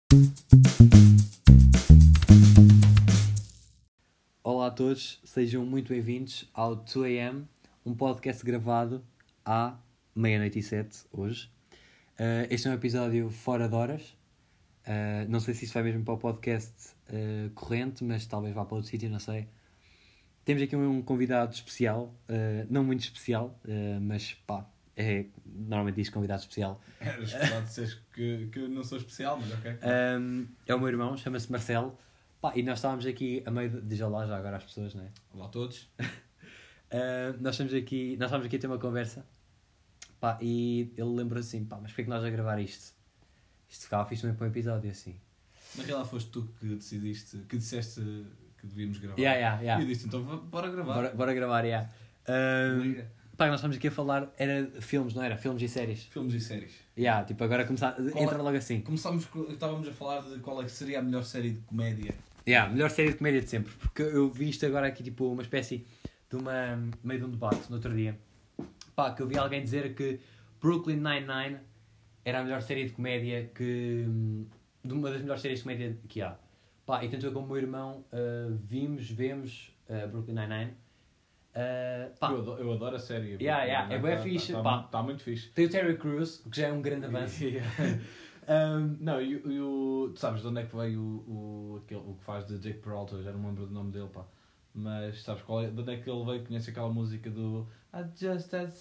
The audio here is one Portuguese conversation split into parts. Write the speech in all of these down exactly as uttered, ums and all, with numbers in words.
Olá a todos, sejam muito bem-vindos ao dois a m, um podcast gravado à meia-noite e sete hoje. Uh, este é um episódio fora de horas. Uh, não sei se isto vai mesmo para o podcast uh, corrente, mas talvez vá para outro sítio, não sei. Temos aqui um convidado especial, uh, não muito especial, uh, mas pá, é, normalmente diz convidado especial. Era escusado dizeres que, que eu não sou especial, mas ok. Um, é o meu irmão, chama-se Marcelo. Pá, e nós estávamos aqui a meio de... Diz olá já agora às pessoas, não é? Olá a todos. uh, nós, estamos aqui, nós estávamos aqui a ter uma conversa. Pá, e ele lembrou assim, pá, mas porquê é que nós a gravar isto? Isto ficava fixe também para um episódio assim. Na realidade foste tu que decidiste, que disseste que devíamos gravar. Yeah, yeah, yeah. E eu disse, então bora gravar. Bora, bora gravar, yeah. Uh, pá, nós estávamos aqui a falar, era filmes, não era? Filmes e séries. Filmes e séries. Yeah, tipo, agora começar, entra é, logo assim. Começámos, estávamos a falar de qual é que seria a melhor série de comédia. Yeah, melhor série de comédia de sempre. Porque eu vi isto agora aqui, tipo, uma espécie de uma... meio de um debate, no outro dia. Pá, que eu vi alguém dizer que Brooklyn Nine-Nine era a melhor série de comédia que... de uma das melhores séries de comédia que há. Pá, e tanto eu como o meu irmão uh, vimos, vemos uh, Brooklyn Nine-Nine. Uh, pá. Eu, adoro, eu adoro a série. Yeah, yeah, é bem tá, fixe. Está tá, tá muito fixe. Tem o Terry Crews, que já é um grande avanço. um, não, e, e o... Tu sabes de onde é que veio o, o, aquele, o que faz de Jake Peralta? Eu já não me lembro do nome dele, pá. Mas sabes qual é, de onde é que ele veio? Conhece aquela música do I just had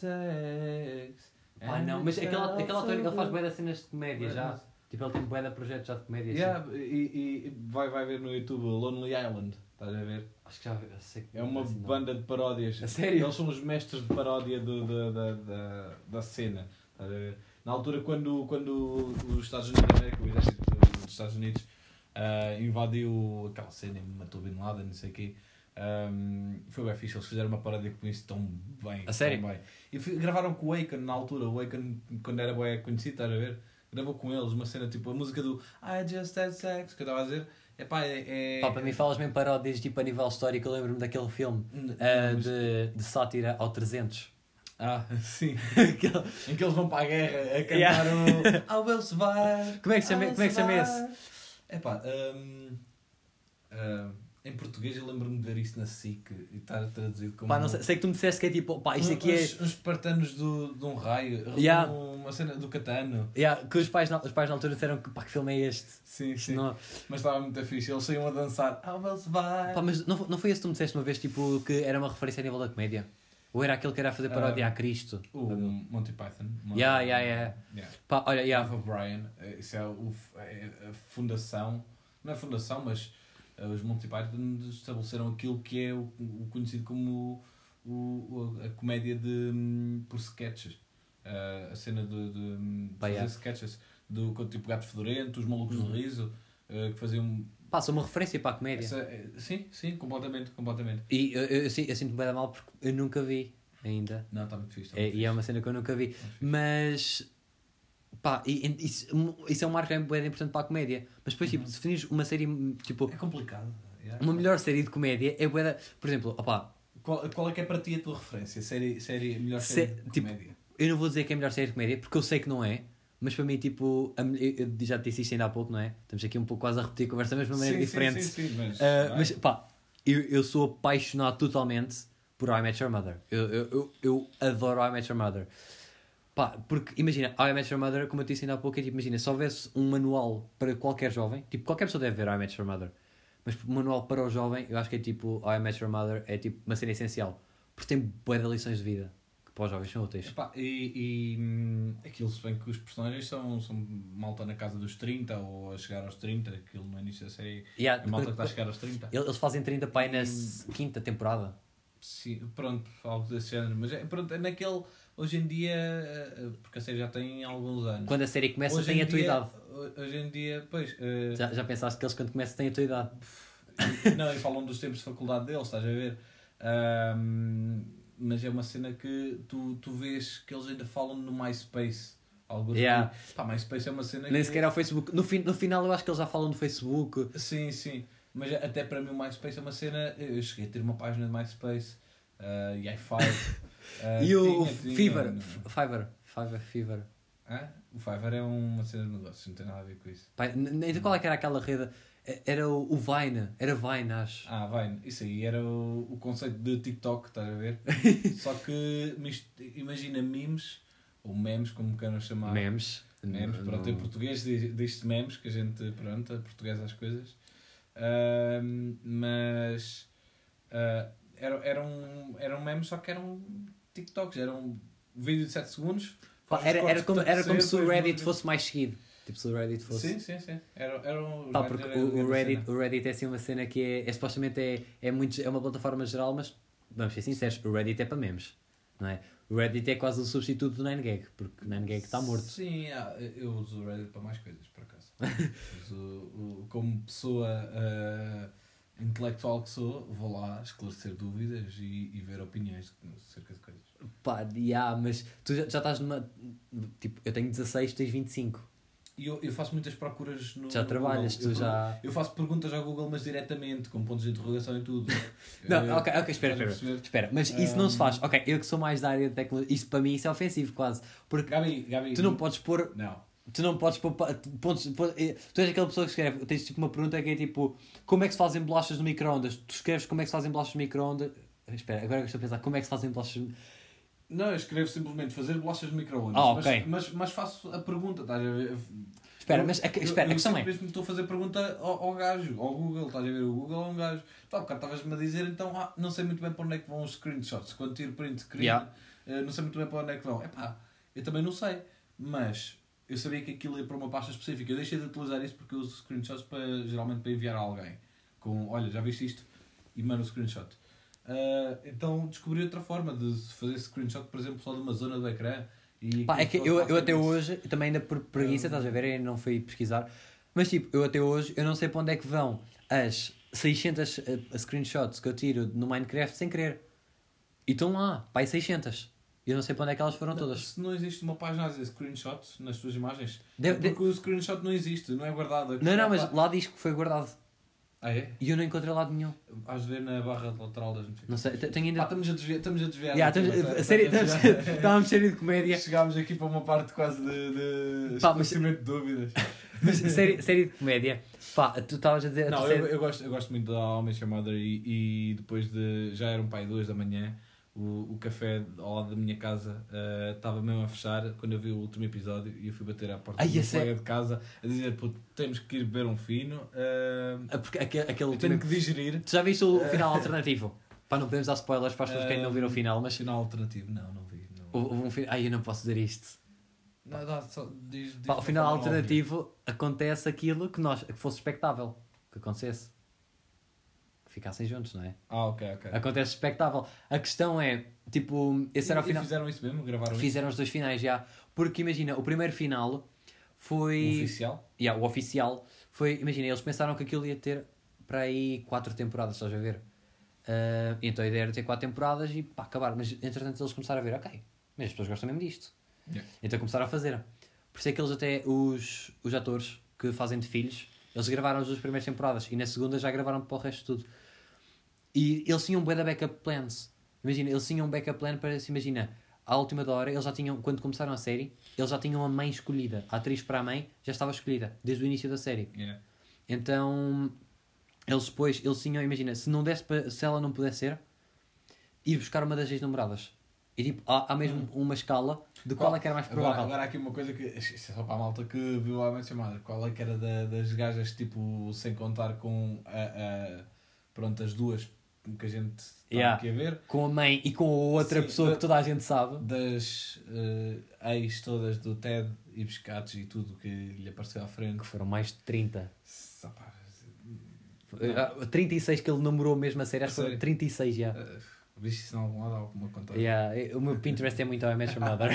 sex. Ah, não, mas aquela, aquela autor, ele faz bué das cenas de comédia já. Tipo, ele tem bué de projetos já de comédia. Yeah, assim. e, e vai, vai ver no YouTube Lonely Island, estás a ver? Acho que já eu sei que É uma assim, banda de paródias. A sério? Eles são os mestres de paródia do, da, da, da, da cena, estás a ver? Na altura, quando, quando os Estados Unidos da América, o exército dos Estados Unidos, uh, invadiu aquela cena e matou Bin Laden, não sei o quê. Um, foi bem fixe, eles fizeram uma paródia com isso tão bem. A sério? Tão bem. E fui, gravaram com o Akon na altura, o Akon quando era bem conhecido, estás a ver? Gravou com eles uma cena tipo a música do I just had sex, que eu estava a dizer. Epá, é, é... Pá, para mim falas mesmo paródias tipo a nível histórico, eu lembro-me daquele filme Não, uh, mas... de, de sátira ao trezentos. Ah, sim. Aquele... Em que eles vão para a guerra a cantar Yeah. o I will survive. Como é que se chama, como é que se chama esse? Epá, um, um, em português eu lembro-me de ver isso na S I C e estar traduzido como... Pá, não sei, sei que tu me disseste que é tipo, pá, isto aqui é... Uns, uns espartanos do, de um raio, Yeah. uma cena do Catano. Yeah, que os pais, na, os pais na altura disseram que, pá, que filme é este? Sim, Isto sim. não... Mas estava muito fixe, eles saíam a dançar I will survive. Pá, mas não, não foi esse que tu me disseste uma vez, tipo, que era uma referência a nível da comédia? Ou era aquele que era a fazer paródia Um, a Cristo? O Monty Python. Uma, Yeah, yeah, yeah. yeah. Pá, olha, yeah. Life of Brian, isso é, o, é a fundação, não é fundação, mas uh, os Monty Python estabeleceram aquilo que é o, o conhecido como o, o, a comédia de, um, por sketches. Uh, a cena de, de, de fazer yeah. sketches, do, com tipo Gato Fedorento, os Malucos Uhum. do Riso, uh, que faziam... Pá, sou uma referência para a comédia. Essa, é, sim, sim, completamente, completamente. E eu, eu, eu, sinto- eu sinto-me bem da mal porque eu nunca vi ainda. Não, está muito fixe. Tá É, muito e é uma cena que eu nunca vi. fixe. Mas, pá, e, e, isso, isso é um marco bem importante para a comédia. Mas depois, tipo, Uhum. definires uma série, tipo, É complicado. Yeah. uma melhor série de comédia é bué da... Por exemplo, opá, Qual, qual é que é para ti a tua referência? Série, série, melhor Se- série de tipo, comédia? eu não vou dizer que é a melhor série de comédia, porque eu sei que não é. Mas para mim, tipo, a, eu, eu já te disse isto ainda há pouco, não é? Estamos aqui um pouco quase a repetir a conversa, mas de uma maneira Sim, diferente. Sim, sim, sim, mas, Uh, vai. mas pá, eu, eu sou apaixonado totalmente por How I Met Your Mother. Eu, eu, eu, eu adoro How I Met Your Mother. Pá, porque imagina, How I Met Your Mother, como eu te disse ainda há pouco, é tipo, imagina, se houvesse um manual para qualquer jovem, tipo, qualquer pessoa deve ver How I Met Your Mother, mas um manual para o jovem, eu acho que é tipo, How I Met Your Mother é tipo uma cena essencial, porque tem bué de lições de vida, que para os jovens são úteis. Epá, e, e hum, aquilo, se bem que os personagens são, são malta na casa dos trinta ou a chegar aos trinta, aquilo no início da série Yeah, é malta que está a chegar aos trinta. eles fazem trinta pai na quinta temporada. Sim, pronto, algo desse género, mas é, pronto, é naquele, hoje em dia, eh, porque a série já tem alguns anos. Quando a série começa, hoje tem em a tua dia, idade. Hoje em dia, pois... eh, Já, já pensaste que eles quando começam têm a tua idade? Não, e falam dos tempos de faculdade deles, estás a ver? Um, mas é uma cena que tu, tu vês que eles ainda falam no MySpace. Algo Yeah. assim. Pá, MySpace é uma cena Nem que... sequer ao Facebook. No, fin, no final eu acho que eles já falam do Facebook. Sim, sim. Mas até para mim o MySpace é uma cena... Eu cheguei a ter uma página de MySpace. Uh, e i five. Uh, E o tinha, tinha, Fever. não. F- Fiverr. Fiverr. Fever. Hã? O Fiverr é uma cena de negócios, não tem nada a ver com isso. Pá, nem sei qual é que era aquela rede. Era o, o Vine. Era Vine, acho. Ah, Vine. Isso aí era o, o conceito de TikTok, estás a ver? Só que misto, imagina memes, ou memes, como queiram chamar. Memes. Memes, Não- pronto, não- em português diz- diz-se memes, que a gente, pronto, é português às coisas. Ahm, mas ah, era, era, um, era um meme, só que eram TikToks, era um vídeo de sete segundos. Pá, faz os era, era, cortes como, que te era como apetecer, se o depois Reddit muda. fosse mais seguido. Tipo, se o Reddit fosse. Sim, sim, sim. Era, era um, Pá, porque era- o, o, era Reddit, cena. o Reddit é assim uma cena que é, é supostamente é, é, muito, é uma plataforma geral, mas vamos ser sinceros, o Reddit é para memes, não é? O Reddit é quase o substituto do nine gag, porque o nine gag está morto. Sim, ah, eu uso o Reddit para mais coisas, por acaso. Uso, o, como pessoa ah, intelectual que sou, vou lá esclarecer dúvidas e, e ver opiniões acerca de coisas. Pá, yeah, mas tu já, já estás numa. Tipo, eu tenho dezasseis, tu tens vinte e cinco. E eu, eu faço muitas procuras no Já no trabalhas, Google. tu eu, já. Eu faço perguntas ao Google, mas diretamente, com pontos de interrogação e tudo. Não, Eh, ok, ok, espera, estás a espera, perceber? espera, mas isso não se faz. Um, Ok, eu que sou mais da área de tecnologia, isso para mim isso é ofensivo quase. Porque Gabi, Gabi, tu não podes pôr. Não. Tu não podes pôr. pa- Pontos, pontos- eh, tu és aquela pessoa que escreve. Tens tipo uma pergunta que é tipo: como é que se fazem bolachas no micro-ondas? Tu escreves como é que se fazem bolachas no micro-ondas. Espera, agora que estou a pensar: como é que se fazem bolachas. Não, eu escrevo simplesmente fazer bolachas de micro-ondas. Ah, mas, ok. mas, mas faço a pergunta, estás a ver? Espera, Eu- mas a, eu- espera, eu a questão é. simplesmente estou a fazer pergunta ao, ao gajo, ao Google, estás a ver? O Google é um gajo. Tá, bocado estavas-me a dizer, então, ah, não sei muito bem para onde é que vão os screenshots. Quando tiro print screen, Yeah. eh, não sei muito bem para onde é que vão. Epá, eu também não sei, mas eu sabia que aquilo ia para uma pasta específica. Eu deixei de utilizar isso porque eu uso screenshots para, geralmente para enviar a alguém. Com, olha, já viste isto? E mando o screenshot. Ah, então descobri outra forma de fazer screenshot, por exemplo, só de uma zona do ecrã. E Pá, é que aquilo eu, só eu até faz hoje, também ainda por preguiça, Um, estás a ver? Eu não fui pesquisar. Mas tipo, eu até hoje, eu não sei para onde é que vão as seiscentas eh, screenshots que eu tiro no Minecraft sem querer. E estão lá, pá, e seiscentas. E eu não sei para onde é que elas foram Não, todas. Se não existe uma página a dizer screenshots nas tuas imagens, Deve- é porque o screenshot não existe, não é guardado. Não, não, mas lá diz que foi guardado. Ah, é? E eu não encontrei lado nenhum. Vais ver na barra lateral das notificações. Não sei, te- tenho Pá, ainda. estamos a desviar. Estamos a desviar Yeah, do tema, estamos- tá- a sério, estamos a estamos- desviar. Estávamos cheios de comédia. Chegámos aqui para uma parte quase de, de Pá, mas- esclarecimento de dúvidas. Mas série, série de comédia. Pá, tu estavas a dizer. a Não, terceira- eu, eu, gosto, eu gosto muito da How I Met Your Mother e, e depois de. Já era um pai duas da manhã, o, o café ao lado da minha casa eh, estava mesmo a fechar quando eu vi o último episódio e eu fui bater à porta Ai, do meu esse é- colega de casa a dizer: pô, temos que ir beber um fino, eh, Ah, porque aquele, aquele eu tenho que digerir. Tu já viste o final alternativo? Pá, não podemos dar spoilers para as pessoas que ainda não viram o final, mas. Final alternativo, não, não vi. Não. Houve houve um final. Ai, eu não posso dizer isto. Não, dá, só, diz, diz Pá, de o uma final forma alternativo acontece aquilo que, nós, que fosse expectável que acontecesse. Que ficassem juntos, não é? óbvia. Ah, ok, ok. Acontece expectável. A questão é, tipo, esse era o E- e final. fizeram isso mesmo? Gravaram Fizeram os dois finais já. Porque imagina, o primeiro final foi. isso? O oficial? Yeah, o oficial foi. Imagina, eles pensaram que aquilo ia ter para aí quatro temporadas, estás a ver? Ah, então a ideia era ter quatro temporadas e pá, acabar. Mas entretanto eles começaram a ver, ok, mas as pessoas gostam mesmo disto. Yeah. Então começaram a fazer. Por isso é que eles até, os, os atores que fazem de filhos, eles gravaram as duas primeiras temporadas e na segunda já gravaram para o resto de tudo. E eles tinham um bué da backup plans. Imagina, eles tinham um backup plan para, se imagina, à última da hora, eles já tinham, quando começaram a série, eles já tinham a mãe escolhida. A atriz para a mãe já estava escolhida, desde o início da série. Yeah. Então, eles depois, eles tinham, imagina, se não desse para, se ela não pudesse ser, ir buscar uma das ex-namoradas. E tipo, há, há mesmo uma escala de qual é que era mais Agora, provável. agora há aqui uma coisa que. Isso é só para a malta que viu a chamada. Qual é que era da- das gajas, tipo, sem contar com a, a- pronto, as duas que a gente está Yeah. aqui a ver, Com a mãe e com a outra Sim, pessoa da- que toda a gente sabe. das eh, ex todas do Ted e Biscates e tudo que lhe apareceu à frente. Que foram mais de trinta. Só pá, Ah, trinta e seis que ele namorou mesmo a série, acho que foram Sério? trinta e seis já. eh, viste isso em algum lado, alguma contagem? Yeah. O meu Pinterest é muito a Match Mother.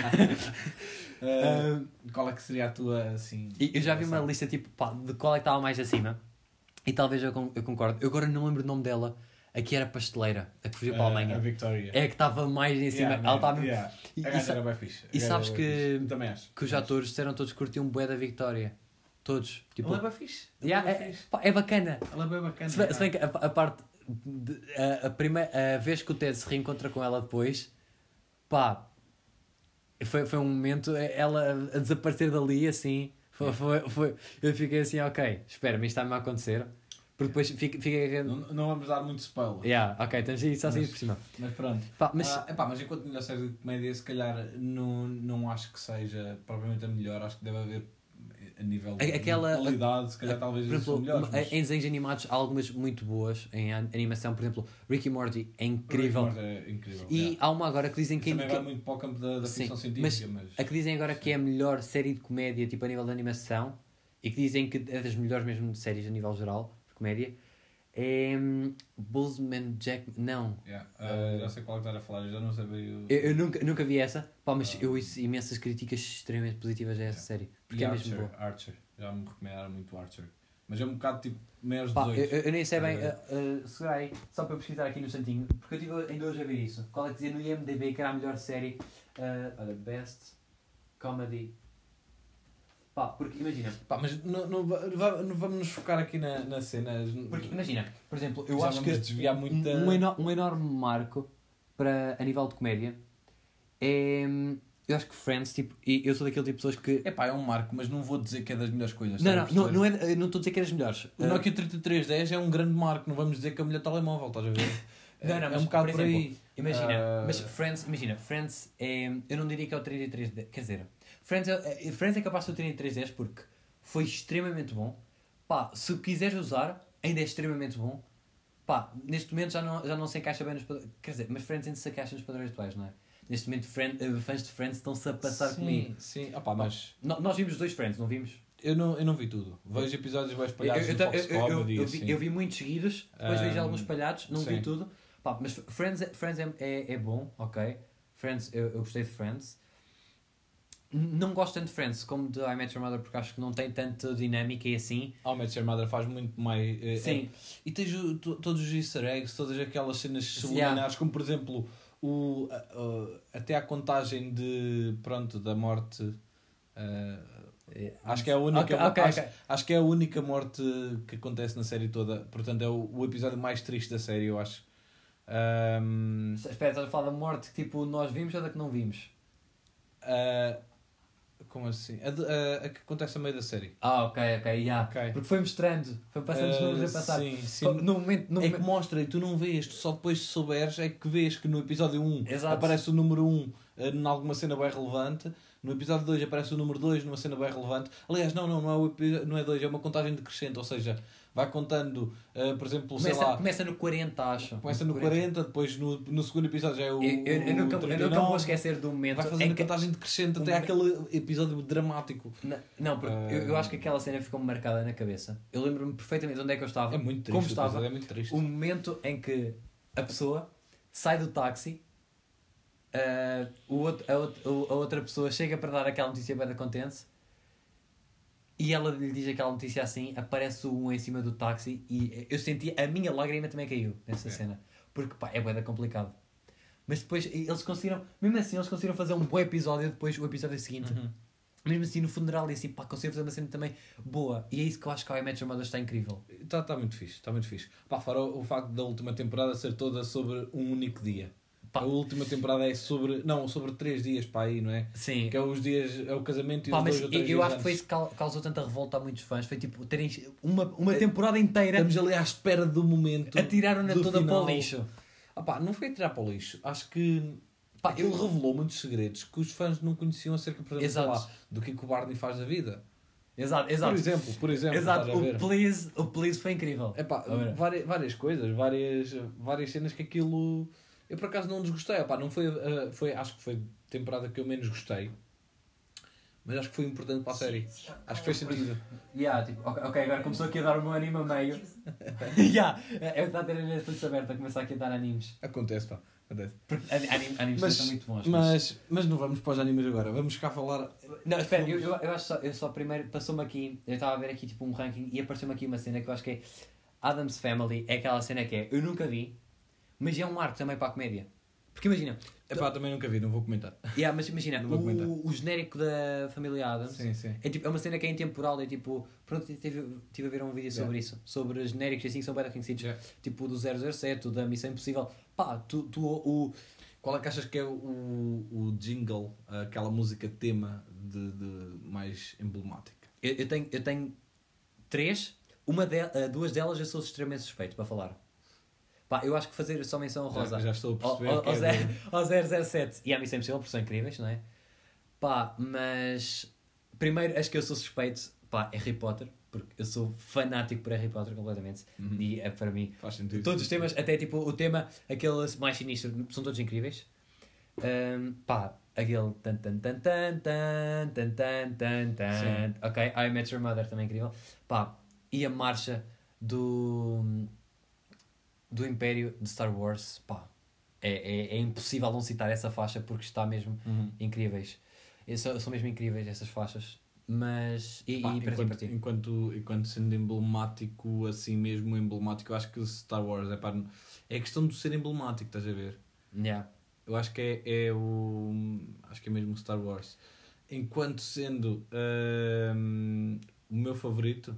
Eh, qual é que seria a tua, assim... E eu já vi uma relação? lista tipo, pá, de qual é que estava mais acima. E talvez eu, con- eu concordo. Eu agora não lembro o nome dela. Aqui era pasteleira, a que fugiu para a Eh, Alemanha. A Victoria. É que estava mais em cima. Yeah, Ela man, estava mesmo- yeah. E- A e gaja sa- era bem fixe. A e gaja sabes era bem que- fixe. Também acho. que os atores disseram todos que curtiam bué da Victoria. Todos. Tipo, Ela é bem fixe. Ela yeah, é bem é, fixe. pá, é bacana. Ela é bem bacana. Se bem, se bem que a, a parte. de- a, a, primeira, a vez que o Ted se reencontra com ela depois, pá. Foi, foi um momento, ela a desaparecer dali, assim, foi, foi, foi, eu fiquei assim, ok, espera-me, isto está-me a acontecer, porque depois fica... fica... Não, não vamos dar muito spoiler. Yeah, ok, temos isso assim Mas- por cima. Mas pronto. Pá, mas, Ah, epá, mas enquanto melhor série de comédia, se calhar não, não acho que seja propriamente a melhor. Acho que deve haver, a nível A- aquela- de qualidade, se calhar a- talvez por exemplo, sejam melhores. uma- mas- em desenhos animados há algumas muito boas, em an- animação, por exemplo, Rick e Morty é incrível. Rick and Morty é incrível. E yeah. há uma agora que dizem que... Também que- vai muito para o campo da, da Sim, ficção científica, mas... a que dizem agora que é a melhor série de comédia, tipo a nível de animação, e que dizem que é das melhores mesmo de séries a nível geral, de comédia, é hum, Boseman Jack... Não. Yeah. Ah, já sei qual é que estás a falar, eu já não sabia o... Eu, eu nunca, nunca vi essa, pá, mas Ah. eu ouço imensas críticas extremamente positivas a essa Yeah. série. E Porque é mesmo Archer, boa. Archer, já me recomendaram muito Archer. Mas é um bocado tipo maiores de Pá, eu, dezoito. eu- eu nem sei bem, Ah. uh, uh, segura aí, só para eu pesquisar aqui no santinho, porque eu estive ainda hoje a ver isso. Qual é que dizia no I M D B que era a melhor série, uh, olha, Best Comedy. Pá, porque imagina, Pá, mas não, não, va- va- não vamos nos focar aqui na, na cena. porque imagina, por exemplo, eu Já acho vamos que desviar muito um, da- um, eno- um enorme marco para, a nível de comédia é, hum, eu acho que Friends, tipo, e eu sou daquele tipo de pessoas que... É pá, é um marco, mas não vou dizer que é das melhores coisas. Não, estás a não, não, perceber? não, é, eu não estou a dizer que é das melhores. O Uh, Nokia trinta e três dez é um grande marco, não vamos dizer que é o melhor telemóvel, estás a ver? Não, não, é mas, um bocado por por aí. exemplo, Imagina, Ah, mas Friends, imagina, Friends é. Eu não diria que é o trinta e três dez, quer dizer, Friends é, é- Friends é capaz de ser o trinta e três dez porque foi extremamente bom. Pá, se quiseres usar, ainda é extremamente bom. Pá, neste momento já não, já não se encaixa bem nos padrões. Quer dizer, mas Friends ainda se encaixa nos padrões atuais, não é? Neste momento, friend, eh, fãs de Friends estão-se a passar sim, comigo. Sim, ah, pá, mas No- nós vimos dois Friends, não vimos? eu não, eu não vi tudo. Vejo episódios bem Eu, espalhados eu, no eu, Fox eu, eu, Comedy, eu vi, assim. eu vi muitos seguidos, depois vejo Ah, alguns espalhados, não vi sim. tudo. Pá, mas Friends, é- Friends é, é, é bom, ok. Friends, eu, eu gostei de Friends. N- Não gosto tanto de Friends como de I Met Your Mother porque acho que não tem tanta dinâmica e assim. How I Met Your Mother faz muito mais... eh, Sim. é- e tens o- to- todos os easter eggs, todas aquelas cenas Yeah. subliminares, como por exemplo, o, a- a- até a contagem de, pronto, da morte... eh, acho que é a única, Ok, ok, acho, ok. acho que é a única morte que acontece na série toda. Portanto, é o, o episódio mais triste da série, eu acho. Ahm, Espera, estás a falar da morte que tipo nós vimos ou da que não vimos? ah, como assim? A, de- a- a que acontece a meio da série. Ah, ok, ok, yeah. Ok. Porque foi mostrando, foi passando os Ah, números a passar. sim, sim. Foi- No momento, no É que momento- mostra e tu não vês, tu só depois de souberes é que vês que no episódio um Exato. aparece o número um em alguma cena bem relevante, no episódio dois aparece o número dois numa cena bem relevante. Aliás, não, não, não é, o epi- não é dois, é uma contagem decrescente, ou seja, vai contando, ah, por exemplo, sei começa, lá, começa no quarenta, acho. começa no quarenta, depois no, no segundo episódio já é o. Eu, eu, eu, nunca, eu trinta e nunca me vou nove, esquecer do momento vai em fazendo a que... contagem decrescente o até momento- aquele episódio dramático. Não, não, porque Ah. eu, eu acho que aquela cena ficou-me marcada na cabeça. Eu lembro-me perfeitamente de onde é que eu estava. É muito triste. Como o estava. episódio é muito triste. O momento em que a pessoa sai do táxi, ah, o outro, a, outro- a outra pessoa chega para dar aquela notícia bem da contente e ela lhe diz aquela notícia assim, aparece o um em cima do táxi e eu senti, a minha lágrima também caiu nessa É. cena. Porque pá, é bem complicado. Mas depois eles conseguiram, mesmo assim, eles conseguiram fazer um bom episódio depois, o episódio seguinte. Uhum. Mesmo assim no funeral e assim, pá, conseguiram fazer uma cena também boa. E é isso que eu acho que a How I Met Your Mother está incrível. Está tá muito fixe, está muito fixe. Pá, fora o, o facto da última temporada ser toda sobre um único dia. Pá. A última temporada é sobre, não, sobre três dias para aí, não é? Sim. Que é os dias, é o casamento e Pá, os mas dois ou eu, três eu dias acho que foi antes. isso que cau- causou tanta revolta a muitos fãs. Foi tipo, terem uma, uma temporada inteira Estamos ali à espera do momento. atiraram-na do toda final. para o lixo. Ah pá, não foi tirar para o lixo. Acho que Pá, ele eu- revelou muitos segredos que os fãs não conheciam acerca, por exemplo, sei Exato. lá, do que, que o Barney faz da vida. Exato, exato. Por exemplo, por exemplo, Exato. estás a ver? O Please, o Please foi incrível. Epá, A ver. várias, várias coisas, várias, várias cenas que aquilo... Eu por acaso não desgostei. Epá, não foi, uh, foi, acho que foi a temporada que eu menos gostei. Mas acho que foi importante para a série. Acho que fez sentido. Yeah, tipo, ok, ok, agora começou aqui a dar o meu anime a meio. yeah, é o que está a ter a Netflix aberta, a começar aqui a dar animes. Acontece, pá. Acontece. Porque ani- anim- animes Mas, são muito bons. mas, mas não vamos para os animes agora. Vamos cá falar... Não, espera, eu, eu, eu acho só, eu só primeiro passou-me aqui, eu estava a ver aqui tipo um ranking e apareceu-me aqui uma cena que eu acho que é Addams Family, é aquela cena que é, eu nunca vi, mas é um marco também para a comédia. Porque imagina, Epá, também nunca vi, não vou comentar. yeah, mas imagina Não vou comentar. o, o genérico da família Addams Sim, sim. é, tipo, é uma cena que é intemporal, é tipo, pronto, tive, tive a ver um vídeo sobre isso, sobre genéricos assim que são bem reconhecidos, Yeah. tipo o do zero zero sete, o da Missão Impossível, pá, tu, tu o, Qual é que achas que é o, o jingle, aquela música tema de, de mais emblemática? Eu, eu, tenho, eu tenho três, uma de, uh, duas delas eu sou extremamente suspeito para falar. Pá, eu acho que fazer só menção rosa Já, já estou a perceber. ao, que ao, é zero, de... ao zero zero sete e à Missão Impossível, porque são incríveis, não é? Pá, mas primeiro acho que eu sou suspeito, pá, Harry Potter, porque eu sou fanático por Harry Potter completamente. Uhum. E é para mim, Faz sentido. todos os temas, até tipo o tema, aquele mais sinistro, são todos incríveis. Um, pá, aquele tan tan tan tan tan tan tan tan tan. Ok, I Met Your Mother também é incrível. Pá, e a marcha do do Império de Star Wars, pá, é, é, é impossível não citar essa faixa porque está mesmo Uhum. incríveis. São, são mesmo incríveis essas faixas. Mas e, Pá, e para ti, enquanto, para ti? enquanto, enquanto sendo emblemático, assim mesmo emblemático, eu acho que Star Wars é, pá, é questão de ser emblemático, estás a ver? Yeah. Eu acho que é, é o. Acho que é mesmo Star Wars. Enquanto sendo hum, o meu favorito,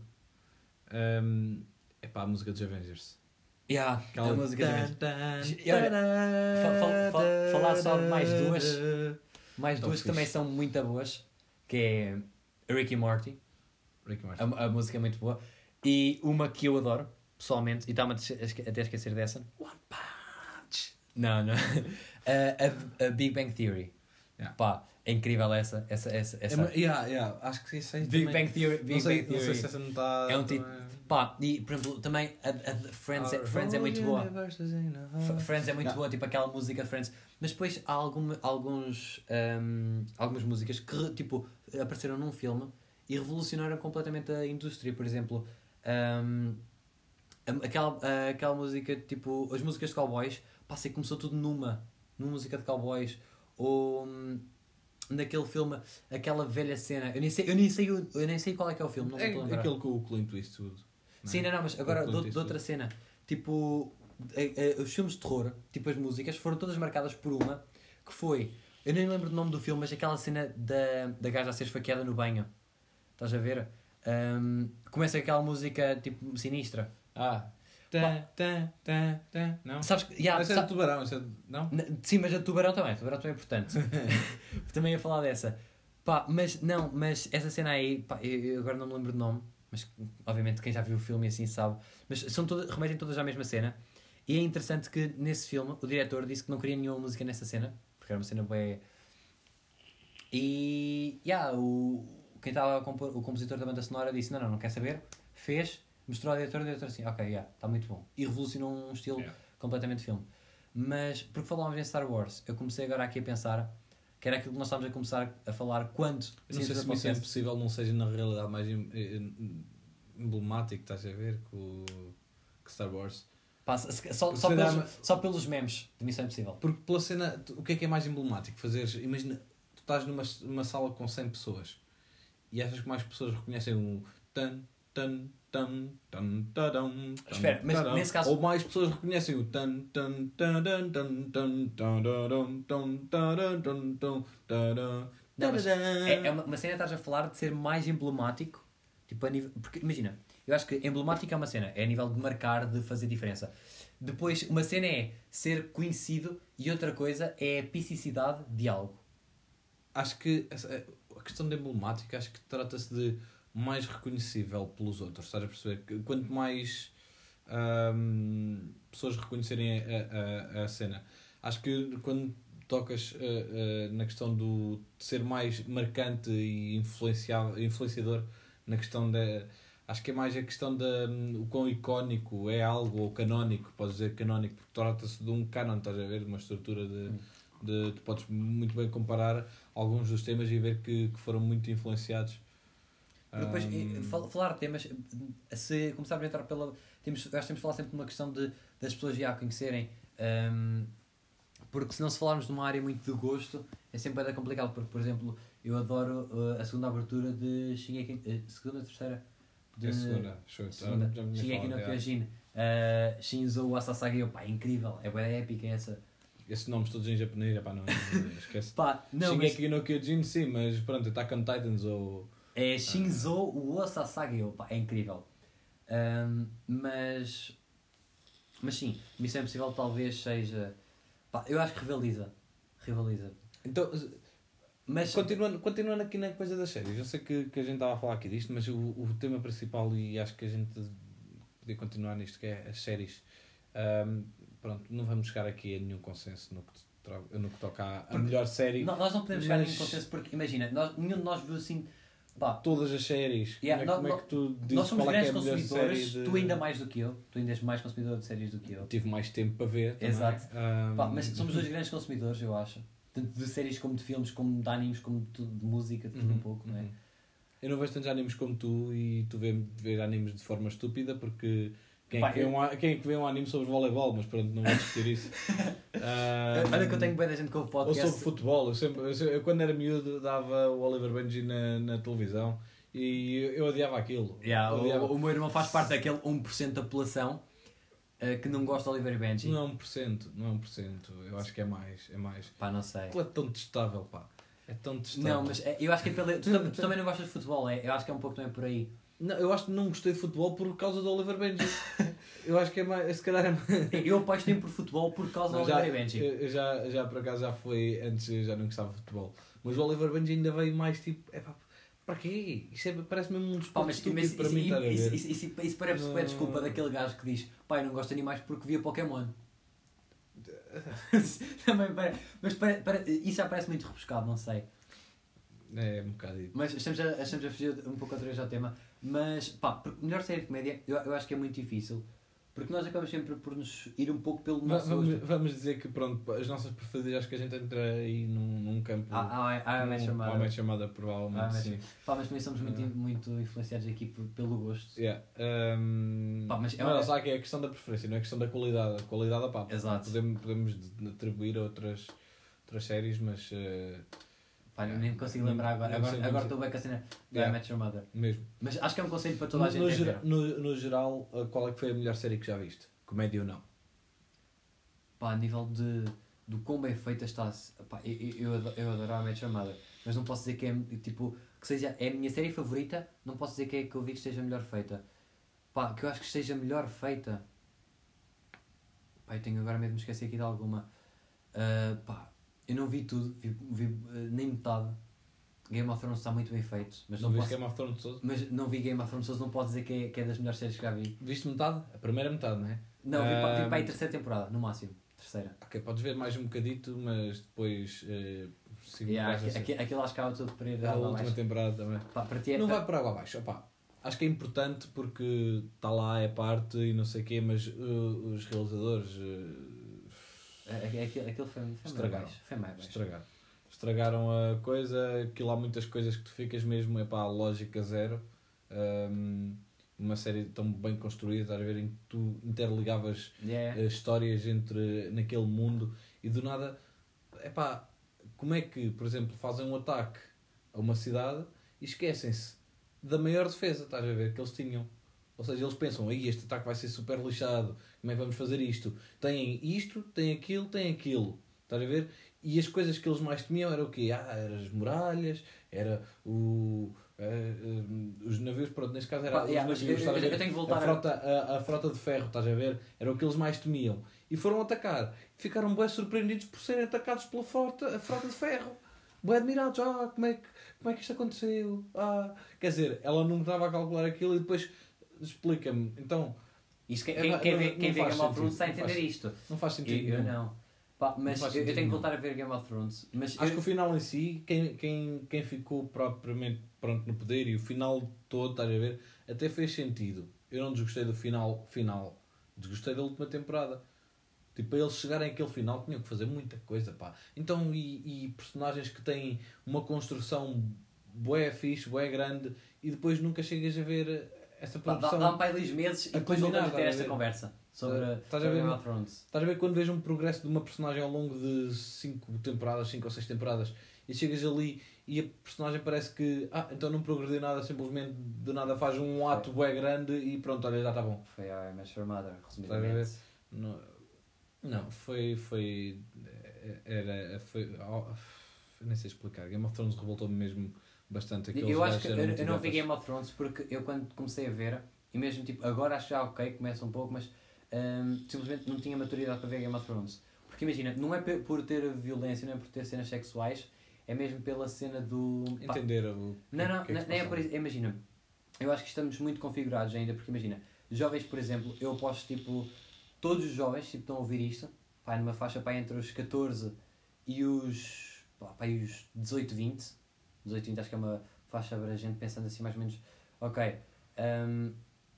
hum, é pá, a música dos Avengers. Yeah, Aquela a música tan, também. tan, E olha, fa- fa- fa- falar só de mais duas, mais Tão duas que fixe. também são muito boas, que é Rick e Morty, Rick and Morty. a, a música é muito boa, e uma que eu adoro, pessoalmente, e está-me a esque- a esque- até a esquecer dessa. One Punch. Não, não. a, a, a Big Bang Theory. Yeah. Pá, é incrível essa. essa, essa, essa. É, ma- yeah, yeah, acho que isso aí Big também- Bang Theory. Big não, sei, Bang não Theory. sei se essa não está. É um título. Pá, e por exemplo, também a, a Friends, é, Friends é muito boa. F- Friends é muito Yeah. boa, tipo aquela música de Friends. Mas depois há algum, alguns, hum, algumas músicas que tipo, apareceram num filme e revolucionaram completamente a indústria. Por exemplo, hum, aquela, aquela música, tipo, as músicas de cowboys, pá, sei que começou tudo numa, numa música de cowboys. Ou hum, naquele filme, aquela velha cena. Eu nem sei, eu nem sei, o- eu nem sei qual é que é o filme, não me É estou a lembrar. aquele com o Clint Eastwood. não é? Sim, não, não, mas agora O de, Clint de Eastwood. outra cena. Tipo, eh, eh, os filmes de terror, tipo as músicas, foram todas marcadas por uma que foi. Eu nem lembro do nome do filme, mas aquela cena da, da gaja a ser esfaqueada no banho. Estás a ver? Ahm, começa aquela música tipo sinistra. Ah. Tá, tá, tá, tá. Não? Sabes que. Yeah, Essa é sa- do tubarão, essa é do... Não? N- Sim, mas a de tubarão também. A tubarão também é importante. Também ia falar dessa. Pá, mas não, mas essa cena aí, pá, eu, eu agora não me lembro do nome, mas obviamente quem já viu o filme assim sabe. Mas são todas, remetem todas à mesma cena. E é interessante que nesse filme o diretor disse que não queria nenhuma música nessa cena, porque era uma cena bem. E. Yeah, o, quem estava a compor, o compositor da banda sonora disse: não, não, não quer saber. Fez, mostrou ao diretor e o diretor assim: ok, yeah, está muito bom. E revolucionou um estilo Yeah. completamente de filme. Mas, porque falávamos em Star Wars, eu comecei agora aqui a pensar que era aquilo que nós estávamos a começar a falar quando. Eu não sei se Missão Impossível não seja na realidade mais em- em- emblemático, estás a ver, com o que Star Wars. Pá, só, só, Porque só, se pelos, dá- só pelos memes de Missão Impossível. Porque pela cena, tu- o que é que é mais emblemático? Fazeres, imagina, tu estás numa, numa sala com cem pessoas e achas que mais pessoas reconhecem um tan, tan, tan, tan, tadam, tan, Espera, mas tadam, nesse caso- ou mais pessoas reconhecem o tan, tan, tadan, tan, tan, tadadam, tan, tadan, tan, tan, tadam, Não, mas tadadam. é, é uma, uma cena que estás a falar de ser mais emblemático, tipo a nível, porque imagina, eu acho que emblemático é uma cena, é a nível de marcar, de fazer diferença. Depois, uma cena é ser conhecido e outra coisa é a epicidade de algo. Acho que essa- a questão de emblemático acho que trata-se de mais reconhecível pelos outros, estás a perceber? Que quanto mais ahm, pessoas reconhecerem a, a, a cena, acho que quando tocas ah, ah, na questão do, de ser mais marcante e influenciável, influenciador na questão da. Acho que é mais a questão da hum, o quão icónico é algo, ou canónico, podes dizer canónico, porque trata-se de um canon, estás a ver? De uma estrutura de, de. Tu podes muito bem comparar alguns dos temas e ver que, que foram muito influenciados. Depois, Hum, eh, fal- falar de temas, se começarmos a entrar pela. Temos, acho que temos de falar sempre de uma questão de, das pessoas já a conhecerem, ahm, porque se não se falarmos de uma área muito de gosto, é sempre bem complicado. Porque, por exemplo, eu adoro eh, a segunda abertura de Shingeki, eh, segunda, terceira? De, é a segunda, show. segunda. Já me Shingeki no falado, yeah. Kyojin, uh, Shinzo Asasagi, pá, é incrível, é bem épica essa. Esses nomes todos em japonês, pá, não, não esquece. Pá, não, mas Shingeki no Kyojin, sim, mas pronto, Attack on Titans ou. é Shinzo Asasagi, pá, é incrível. Um, mas, mas sim, Missão Impossível talvez seja Pá, eu acho que rivaliza. Rivaliza. Então, Mas... continuando, continuando aqui na coisa das séries, eu sei que, que a gente estava a falar aqui disto, mas o, o tema principal, e acho que a gente podia continuar nisto, que é as séries. Um, pronto, não vamos chegar aqui a nenhum consenso no que, tra... no que toca à a melhor série. Não, nós não podemos chegar mas... a nenhum consenso porque, imagina, nós, nenhum de nós viu assim... Pá, todas as séries, yeah, como, é, nós, como é que tu dizes nós somos qual é, que é grandes a melhor consumidores, série de... tu ainda mais do que eu, tu ainda és mais consumidor de séries do que eu. Tive mais tempo para ver também. Exato. Um... Pá, mas somos dois grandes consumidores, eu acho. Tanto de séries como de filmes, como de animes, como de, tudo, de música, de tudo uhum, um pouco, não é? Uhum. Eu não vejo tantos animes como tu e tu vês vê animes de forma estúpida porque quem, Pá, é que vê eu... um, quem é que vê um anime sobre voleibol, mas pronto, não vou discutir isso. um, Olha que eu tenho bem da gente com o ou podcast. sobre futebol, eu, sempre, eu, sempre- eu quando era miúdo dava o Oliver Benji na, na televisão e eu, eu odiava aquilo. Yeah, Eu odiava. o, o meu irmão faz parte daquele um por cento da população uh, que não gosta de Oliver e Benji. Não é um por cento, não é um por cento, eu acho que é mais, é mais. Pá, não sei. Aquilo é tão testável, pá. É tão testável. Não, mas é, eu acho que é pela... tu, tam- tu também não gostas de futebol, é? Eu acho que é um pouco também por aí. Não, eu acho que não gostei de futebol por causa do Oliver Benji. Eu acho que é mais, se calhar é mais... Eu apaixonei por futebol por causa Não, do já, Oliver e Benji. eu- eu já, já por acaso já foi, antes eu já não gostava de futebol. Mas o Oliver Benji ainda veio mais tipo, é pá, para quê? Isto é, parece mesmo um Pá, desporto mas, estúpido mas para isso, mim estar a isso, ver. isso, isso, isso parece Não. super desculpa daquele gajo que diz pai, não gosto de animais porque via Pokémon. Também parece, mas pare, pare, isso já parece muito rebuscado, não sei. É um bocado isso. Mas estamos a, estamos a fugir um pouco outra vez ao tema. Mas pá, porque melhor série de comédia eu, eu acho que é muito difícil. Porque nós acabamos sempre por nos ir um pouco pelo Va- nosso Vamos, gosto. vamos dizer que pronto, as nossas preferidas, acho que a gente entra aí num, num campo. Há há- há a num- chamada. há uma chamada, provavelmente Ah, mas, sim. pá, mas também somos muito, Ah. muito influenciados aqui por- pelo gosto. Yeah. Um, Pá, mas é não, uma- só que é a questão da preferência, não é a questão da qualidade. A qualidade, pá, Exato. podemos, podemos atribuir a outras, outras séries, mas uh, Pá, Yeah. nem me consigo Não- lembrar agora. não Agora, sei, agora não estou bem com a cena da Yeah. I Met Your Mother. mesmo. Mas acho que é um conselho para toda a gente. no, é gera- ver. no, no geral, uh, qual é que foi a melhor série que já viste? Comédia ou não? Pá, a nível de do quão bem feita está. Pá, eu, eu, eu adoro, eu adoro a I Met Your Mother. Mas não posso dizer que é tipo que seja é a minha série favorita. Não posso dizer que é que eu vi que esteja melhor feita. Pá, que eu acho que esteja melhor feita. Pá, eu tenho agora mesmo de me esquecer aqui de alguma. Ah, pá, eu não vi tudo, vi, vi eh, nem metade. Game of Thrones está muito bem feito, mas Não não, viste posso, Game of Thrones todo? mas não vi Game of Thrones, não posso dizer que é, que é das melhores séries que já vi. Viste metade? A primeira metade, não é? Não, vi, para, vi Ah, para aí a terceira temporada, no máximo. Terceira. Ok, podes ver mais um bocadito, mas depois uh, sim, Yeah, vais aqui, a ser- aqui, aquilo acho que há tudo para ir a água última abaixo. temporada também. Pá, para ti é, Não vai por água abaixo, opá. Acho que é importante porque está lá, é parte e não sei o quê, mas uh, os realizadores uh, é- é- aquilo, aquilo foi, foi mais Estragaram. baixo. Foi mais baixo. estragaram. Estragaram a coisa, aquilo há muitas coisas que tu ficas mesmo, é pá, lógica zero. Um, uma série tão bem construída, estás a ver, em que tu interligavas Yeah. uh, histórias entre naquele mundo e do nada, é pá, como é que, por exemplo, fazem um ataque a uma cidade e esquecem-se da maior defesa, estás a ver, que eles tinham. Ou seja, eles pensam, aí este ataque vai ser super lixado, como é que vamos fazer isto? Tem isto, tem aquilo, tem aquilo, estás a ver? E as coisas que eles mais temiam era o quê? Ah, eram as muralhas, era o... eh, eh, os navios, pronto, neste caso era Pá, os yeah, mas navios, eu- estás a eu- ver? eu tenho que voltar a a- frota, a, a frota de ferro, estás a ver? Era o que eles mais temiam. E foram atacar. Ficaram bem surpreendidos por serem atacados pela frota, a frota de ferro. Bem admirados, ah, como é, que, como é que isto aconteceu? Ah, quer dizer, ela não estava a calcular aquilo e depois explica-me. Então, Isto, quem, É, quem, não- quem vê, não quem vê faz Game of Thrones sentido, está a não entender faz- isto. não faz Eu, sentido eu nenhum. não. Pá, mas faz eu, eu sentido tenho que nenhum. voltar a ver Game of Thrones. Mas Acho eu- que o final em si, quem, quem, quem ficou propriamente pronto no poder e o final todo, estás a ver, até fez sentido. Eu não desgostei do final, final. Desgostei da última temporada. Tipo, para eles chegarem àquele final tinham que fazer muita coisa, pá. Então, e, e personagens que têm uma construção bué fixe, bué grande e depois nunca chegas a ver essa Pá, dá- produção. Dá-me para aí dois meses e a depois culminar, voltamos a ter estás a esta ver? conversa sobre, Estás a sobre ver? Game of Thrones. Estás a ver quando vês um progresso de uma personagem ao longo de cinco temporadas, cinco ou seis temporadas, e chegas ali e a personagem parece que, ah, então não progrediu nada, simplesmente de nada faz um ato bué grande e pronto, olha, já está bom. Foi a I Met Your Mother, Estás a ver? resumidamente. Não, não foi, foi, era, foi, oh, nem sei explicar, Game of Thrones revoltou-me mesmo bastante. Aqueles Eu acho gajos que eu, eram eu muito não vi idiotas. Game of Thrones porque eu quando comecei a ver, e mesmo tipo, agora acho que já ok, começa um pouco, mas hum, simplesmente não tinha maturidade para ver Game of Thrones. Porque imagina, não é pe- por ter violência, não é por ter cenas sexuais, é mesmo pela cena do... pá, Entender o que, não, não, que é que se nem é passa por ali. isso. Imagina, eu acho que estamos muito configurados ainda, porque imagina, jovens, por exemplo, eu aposto, tipo, todos os jovens, tipo, estão a ouvir isto, pá, numa faixa, pá, entre os catorze e os, pá, pá, e os dezoito, vinte, dezoito, vinte acho que é uma faixa abrangente, pensando assim, mais ou menos, ok, hum,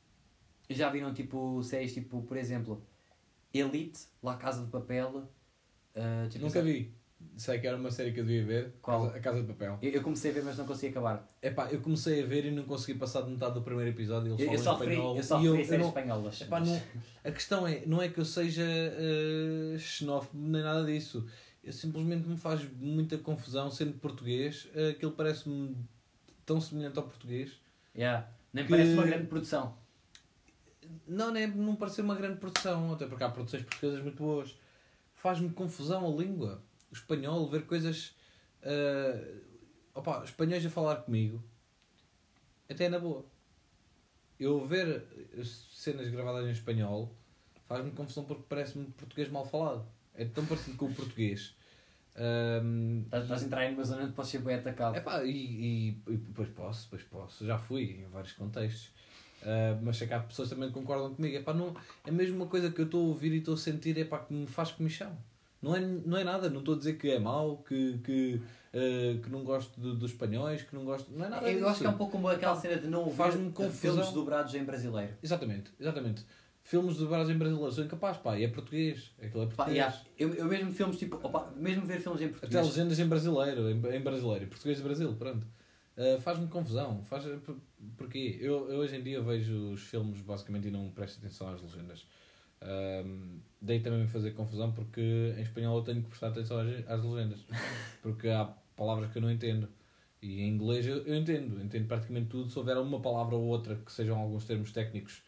já viram, tipo, séries, tipo, por exemplo, Elite, La Casa de Papel, uh, tipo, Nunca essa- vi. Sei que era uma série que eu devia ver. Qual? Casa- A Casa de Papel. Eu, eu comecei a ver, mas não consegui acabar. Epá, eu comecei a ver e não consegui passar de metade do primeiro episódio. Eles Eu, eu falam só referi, espanhol. eu só e eu, referi eu séries não, espanholas. epá, mas- não, a questão é, não é que eu seja uh, xenófobo nem nada disso. Eu simplesmente me faz muita confusão, sendo português, uh, aquilo parece-me tão semelhante ao português. Yeah. Nem Que- parece uma grande produção. Não, nem não parecer uma grande produção, até porque há produções portuguesas muito boas. Faz-me confusão a língua. O espanhol, ver coisas... Uh, opa, espanhóis a falar comigo, até é na boa. Eu ver cenas gravadas em espanhol faz-me confusão porque parece-me português mal falado. É tão parecido com o português. Um, Estás estás a entrar aí numa zona onde podes ser bem atacado. epá, e, e, e depois posso, depois posso. Já fui em vários contextos. Uh, mas sei que há pessoas também que concordam comigo. Epá, não, é mesmo uma coisa que eu estou a ouvir e estou a sentir, epá, que me faz comichão. Não é, não é nada, não estou a dizer que é mau, que, que, uh, que não gosto de, dos espanhóis, que não gosto. Não é nada Eu disso. acho que é um pouco como aquela Pá, cena de não ouvir faz-me confusão. filmes dobrados em brasileiro. Exatamente, exatamente. Filmes de brasileiro em brasileiro, sou incapaz, pá, e é português. Aquilo é Pá, português. yeah, eu, eu mesmo filmes tipo. Opa, mesmo ver filmes em Até português. legendas em brasileiro, em, em brasileiro, em português de Brasil, pronto. Uh, faz-me confusão. Faz, por- porquê? Eu, eu hoje em dia vejo os filmes basicamente e não presto atenção às legendas. Um, daí também me fazer confusão porque em espanhol eu tenho que prestar atenção às, às legendas. Porque há palavras que eu não entendo. E em inglês eu, eu entendo. Entendo praticamente tudo. Se houver uma palavra ou outra que sejam alguns termos técnicos,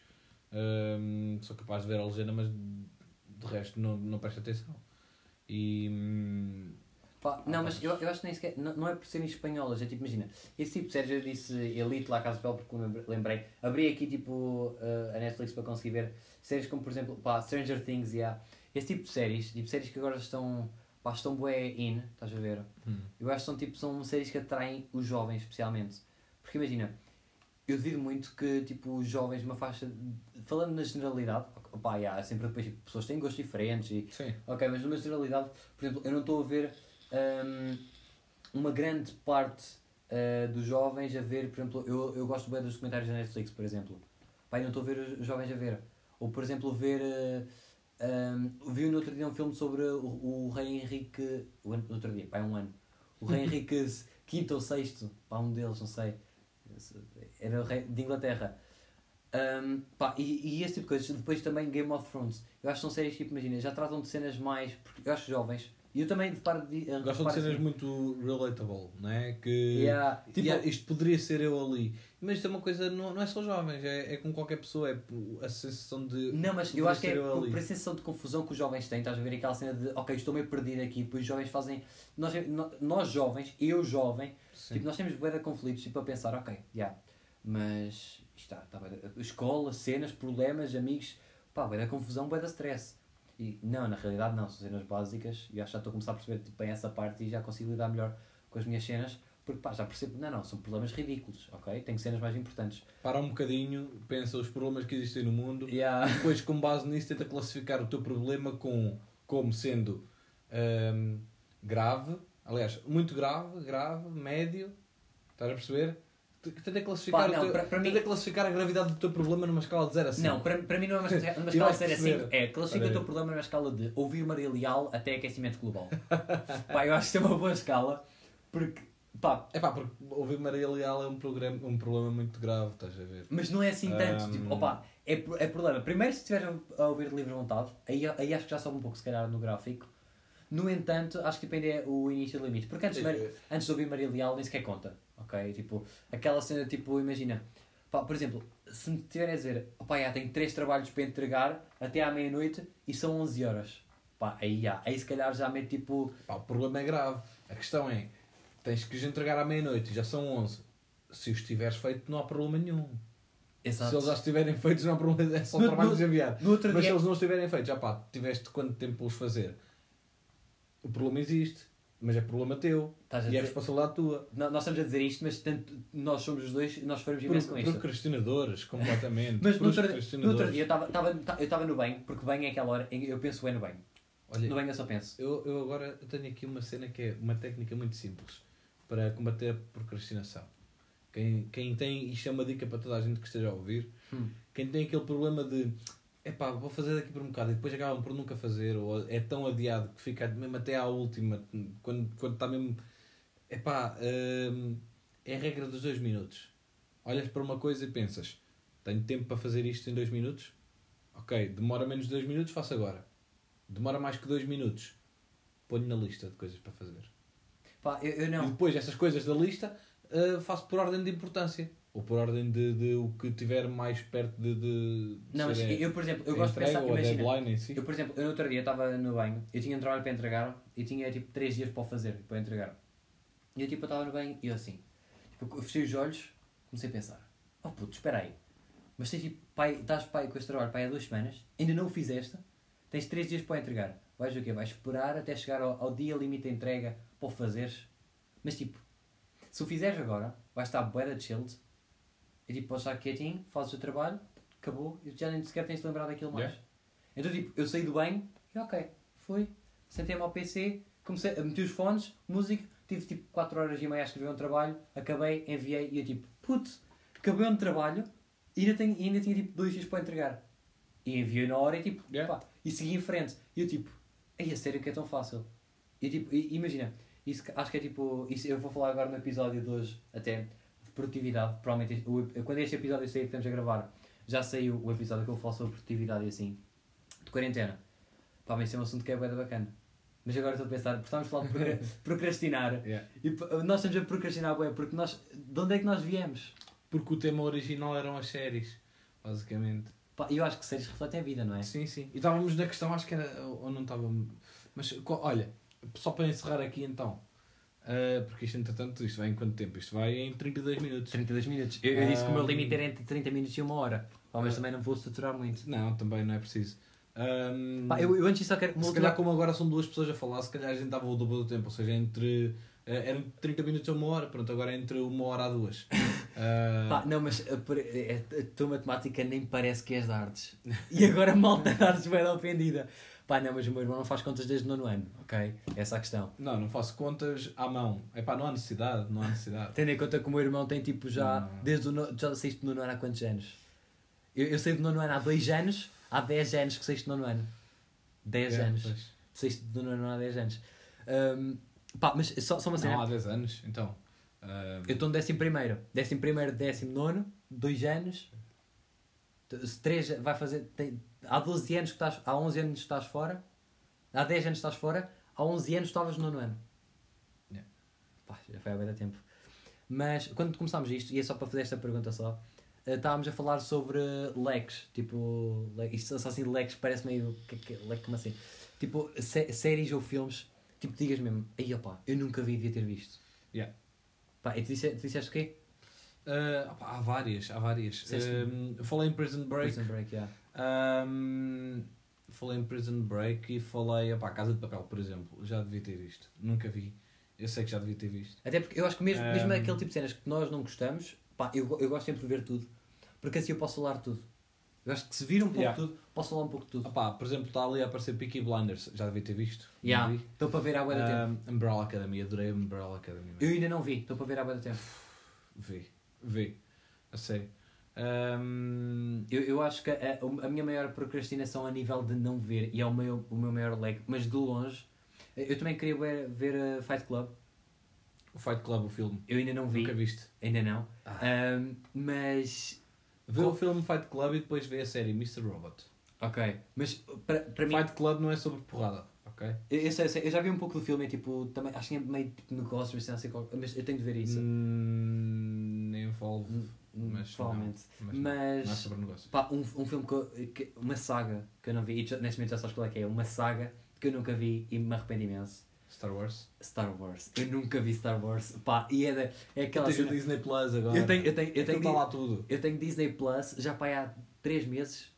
um, sou capaz de ver a legenda, mas de resto não, não presto atenção. E... hum, Pá, não, mas eu, eu acho que nem sequer. Não, não é por serem espanholas, é tipo, imagina. Esse tipo de séries, eu disse Elite, lá Casa de Papel, porque me lembrei. Abri aqui tipo uh, a Netflix para conseguir ver séries como, por exemplo, pá, Stranger Things, yeah. Esse tipo de séries, tipo séries que agora estão. Pá, estão bué in, estás a ver? hum. Eu acho que são, tipo, são séries que atraem os jovens, especialmente. Porque imagina, eu duvido muito que tipo, os jovens, uma faixa. de- Falando na generalidade, opá, yeah, sempre depois tipo, pessoas têm gostos diferentes e. Sim. Ok, mas numa generalidade, por exemplo, eu não estou a ver hum, uma grande parte uh, dos jovens a ver, por exemplo, eu, eu gosto bem dos documentários da Netflix, por exemplo. Pai, não estou a ver os jovens a ver. Ou, por exemplo, ver. Uh, um, vi no outro dia um filme sobre o, o rei Henrique. O ano, no outro dia, pai, um ano. O rei Henrique quinto ou sexto, pá, um deles, não sei. Era o rei de Inglaterra. Um, pá, e, e esse tipo de coisas. Depois também Game of Thrones. Eu acho que são séries tipo, imagina, já tratam de cenas mais. Porque eu acho jovens. E eu também deparo de. uh, Gostam de reparo cenas assim, muito relatable, não é? Que Yeah, tipo- yeah, isto poderia ser eu ali. Mas isto é uma coisa, não, não é só jovens, é, é com qualquer pessoa, é a sensação de. Não, mas eu poderia acho que é ser eu por, ali. por a sensação de confusão que os jovens têm. Estás a ver aquela cena de, ok, estou meio perdido aqui. Depois os jovens fazem. Nós, no- nós jovens, eu jovem, Sim. tipo, nós temos bué de conflitos tipo, a pensar, ok, já. Yeah, mas isto está, está bué de- escola, cenas, problemas, amigos, pá, bué da confusão, bué da stress. E não, na realidade não, são cenas básicas e acho que já estou a começar a perceber tipo, bem essa parte e já consigo lidar melhor com as minhas cenas, porque pá, já percebo, não, não, são problemas ridículos, ok? Tenho cenas mais importantes. Para um bocadinho, pensa os problemas que existem no mundo Yeah. e depois, com base nisso, tenta classificar o teu problema com, como sendo hum, grave, aliás, muito grave, grave, médio, estás a perceber? Tenta classificar, Pá, não, o teu, para- para tenta mim- classificar a gravidade do teu problema numa escala de zero a cinco. Não, para, para mim não é uma, numa E escala vais de zero a perceber. cinco, é classifica o Olha teu aí. problema numa escala de ouvir Maria Leal até aquecimento global. Pá, eu acho que é uma boa escala, porque, pá, É pá, porque ouvir Maria Leal é um, programa, um problema muito grave, estás a ver? mas não é assim tanto, Um, tipo, opá, é, pro- é problema. Primeiro, se estiver a ouvir de livre vontade, aí, aí acho que já sobe um pouco, se calhar, no gráfico. No entanto, acho que depende é o início do limite, porque antes, de Mari- antes de ouvir Maria Leal nem sequer conta, ok? Tipo, aquela cena, tipo, imagina, pá, por exemplo, se me tiverem a dizer, opá, já tenho três trabalhos para entregar até à meia-noite e são onze horas, pá, aí já, aí se calhar já mete tipo, Pá, o problema é grave. A questão é, tens que os entregar à meia-noite e já são onze. Se os tiveres feito, não há problema nenhum. exato. Se eles já estiverem feitos, não há problema, é só No- trabalho no- de enviar. No outro Mas se dia, eles não estiverem feitos, já pá, tiveste quanto tempo para os fazer? O problema existe, mas é problema teu. Estás a E é dizer- responsabilidade tua. Nó- Nós estamos a dizer isto, mas tanto nós somos os dois, nós faremos imenso com Pro- isto. Procrastinadores, completamente. Mas no outro, no Procrastinadores. outro dia eu estava- estava eu estava no banho, porque banho é aquela hora em que eu penso bem no banho. Olha, No banho eu só penso. eu, eu agora tenho aqui uma cena que é uma técnica muito simples para combater a procrastinação. Quem, quem tem, isto é uma dica para toda a gente que esteja a ouvir, Hum. quem tem aquele problema de epá, vou fazer daqui por um bocado e depois acabam por nunca fazer, ou é tão adiado que fica mesmo até à última, quando, quando está mesmo. Epá, hum, é a regra dos dois minutos. Olhas para uma coisa e pensas: tenho tempo para fazer isto em dois minutos? Ok, demora menos de dois minutos, faço agora. Demora mais que dois minutos, ponho na lista de coisas para fazer. Pá, eu, eu E não. depois essas coisas da lista uh, faço por ordem de importância. Ou por ordem de, de o que tiver mais perto de. de Não, mas ser a- eu, por exemplo, eu a gosto de entrega pensar, ou a imagina, deadline em si. eu, por exemplo, eu no outro dia estava no banho, eu tinha um trabalho para entregar e tinha tipo três dias para o fazer, para entregar. E eu tipo, eu estava no banho e eu assim, tipo, eu fechei os olhos, comecei a pensar, oh puto, espera aí, mas tens tipo, pai, estás pai com este trabalho pai há duas semanas, ainda não o fizeste, tens três dias para o entregar, vais o quê? Vais esperar até chegar ao, ao dia limite de entrega para o fazeres, mas tipo, se o fizeres agora, vais estar bué de chilled, e tipo, podes estar quietinho, fazes o trabalho, acabou, e já nem sequer tens de lembrar daquilo mais. Yeah. Então tipo, eu saí do banho e ok, fui, sentei-me ao P C, comecei a meter os fones, música, tive tipo quatro horas e meia a escrever um trabalho, acabei, enviei e eu tipo, putz, acabei um trabalho e ainda, tenho, e ainda tinha tipo dois dias para entregar. E enviei na hora e tipo, Yeah. pá, e segui em frente. E eu tipo, ei, a sério que é tão fácil? E tipo, e- imagina, isso, que- acho que é tipo, isso eu vou falar agora no episódio de hoje, até, de produtividade, provavelmente, o, quando este episódio sair que estamos a gravar, já saiu o episódio que eu falo sobre produtividade e assim, de quarentena. Pá, mas isso é um assunto que é bué da bacana. Mas agora estou a pensar, porque estamos a falar de procra- procrastinar. Yeah. E p- nós estamos a procrastinar, bué, porque nós, de onde é que nós viemos? Porque o tema original eram as séries, basicamente. Pá, eu acho que séries refletem a vida, não é? Sim, sim. E estávamos na questão, acho que era. Ou não estávamos. Mas co- olha, só para encerrar aqui então. Uh, porque isto, entretanto, isto vai em quanto tempo? Isto vai em trinta e dois minutos. trinta e dois minutos. Eu, eu disse que o meu Um, limite era entre trinta minutos e uma hora. Pá, mas uh, também não vou saturar muito. Não, também não é preciso. Um, Pá, eu, eu antes só quero. uma se última- calhar, como agora são duas pessoas a falar, se calhar a gente dava o dobro do tempo. Ou seja, entre. Uh, eram trinta minutos a uma hora, pronto, agora é entre uma hora a duas. Uh, Pá, não, mas a, por- é- a tua matemática nem parece que és de artes. E agora a malta de artes vai dar ofendida. Pá, não, mas o meu irmão não faz contas desde o nono ano, ok? Essa é a questão. Não, não faço contas à mão. É pá, não há necessidade, não há necessidade. Tendo em conta que o meu irmão tem tipo já, Não. desde o no, já saíste do nono ano há quantos anos? Eu, eu saí do nono ano há dois anos, há dez anos que saíste do nono ano. dez É, anos. pois. Saíste do nono ano há dez anos. Ahm, pá, mas só, só uma cena. Não, há dez anos, então. Uh, Eu estou no décimo primeiro. Décimo primeiro, décimo nono, dois anos. Se três vai fazer. Tem, há doze anos que estás. Há onze anos que estás fora. Há dez anos que estás fora. Há onze anos estavas no nono ano. Yeah. Pá, já foi há bem tempo. Mas quando começámos isto, e é só para fazer esta pergunta só, eh, estávamos a falar sobre leques. Tipo, le- isto só assim, leques parece meio. Que, que, leque, como assim? Tipo, sé- séries ou filmes. Tipo, digas mesmo, aí opá, eu nunca vi, devia ter visto. Yeah. Pá, e tu, disse, tu disseste o quê? Uh, opá, há várias, há várias. Disseste- Um, eu falei em Prison Break. Prison Break, yeah. Um, falei em Prison Break e falei, opá, Casa de Papel, por exemplo. Já devia ter visto. Nunca vi. Eu sei que já devia ter visto. Até porque eu acho que mesmo, mesmo Um, aquele tipo de cenas que nós não gostamos, pá, eu, eu gosto sempre de ver tudo. Porque assim eu posso falar de tudo. Eu acho que se vir um pouco Yeah. de tudo, posso falar um pouco de tudo. Opá, por exemplo, está ali a aparecer Peaky Blinders. Já devia ter visto. Não Yeah. vi. Estou para ver à boa da tempo. Um, Umbrella Academy. Adorei Umbrella Academy. Eu ainda não vi, estou para ver à boa da tempo. Vi. Vi. Eu sei. Um, Eu, eu acho que a, a minha maior procrastinação a nível de não ver, e é o meu, o meu maior lag, mas de longe, eu também queria ver, ver uh, Fight Club. o Fight Club, o filme. Eu ainda não vi, Nunca viste. ainda não. Ah. Um, mas, Vê o filme Fight Club e depois vê a série mister Robot. ok, mas para, para mim, Fight Club não é sobre porrada, ok? eu, eu, sei, eu, sei, eu já vi um pouco do filme, é tipo, também, acho que é meio tipo negócio, mas, não sei qual, mas eu tenho de ver isso. Hum, envolve, Hum, hum, mas provavelmente. não, mas, não, Mas- não é sobre negócio. Pá, um, um filme que, eu- que. Uma saga que eu não vi, e tu- neste momento já sabes qual é que é, uma saga que eu nunca vi e me arrependo imenso. Star Wars. Star Wars. Eu nunca vi Star Wars. Pá, e é, da, é aquela Tens o cena- Disney Plus agora. Eu tenho, eu tenho, eu Aquilo tenho, está lá tudo. eu tenho Disney Plus já pá, há três meses.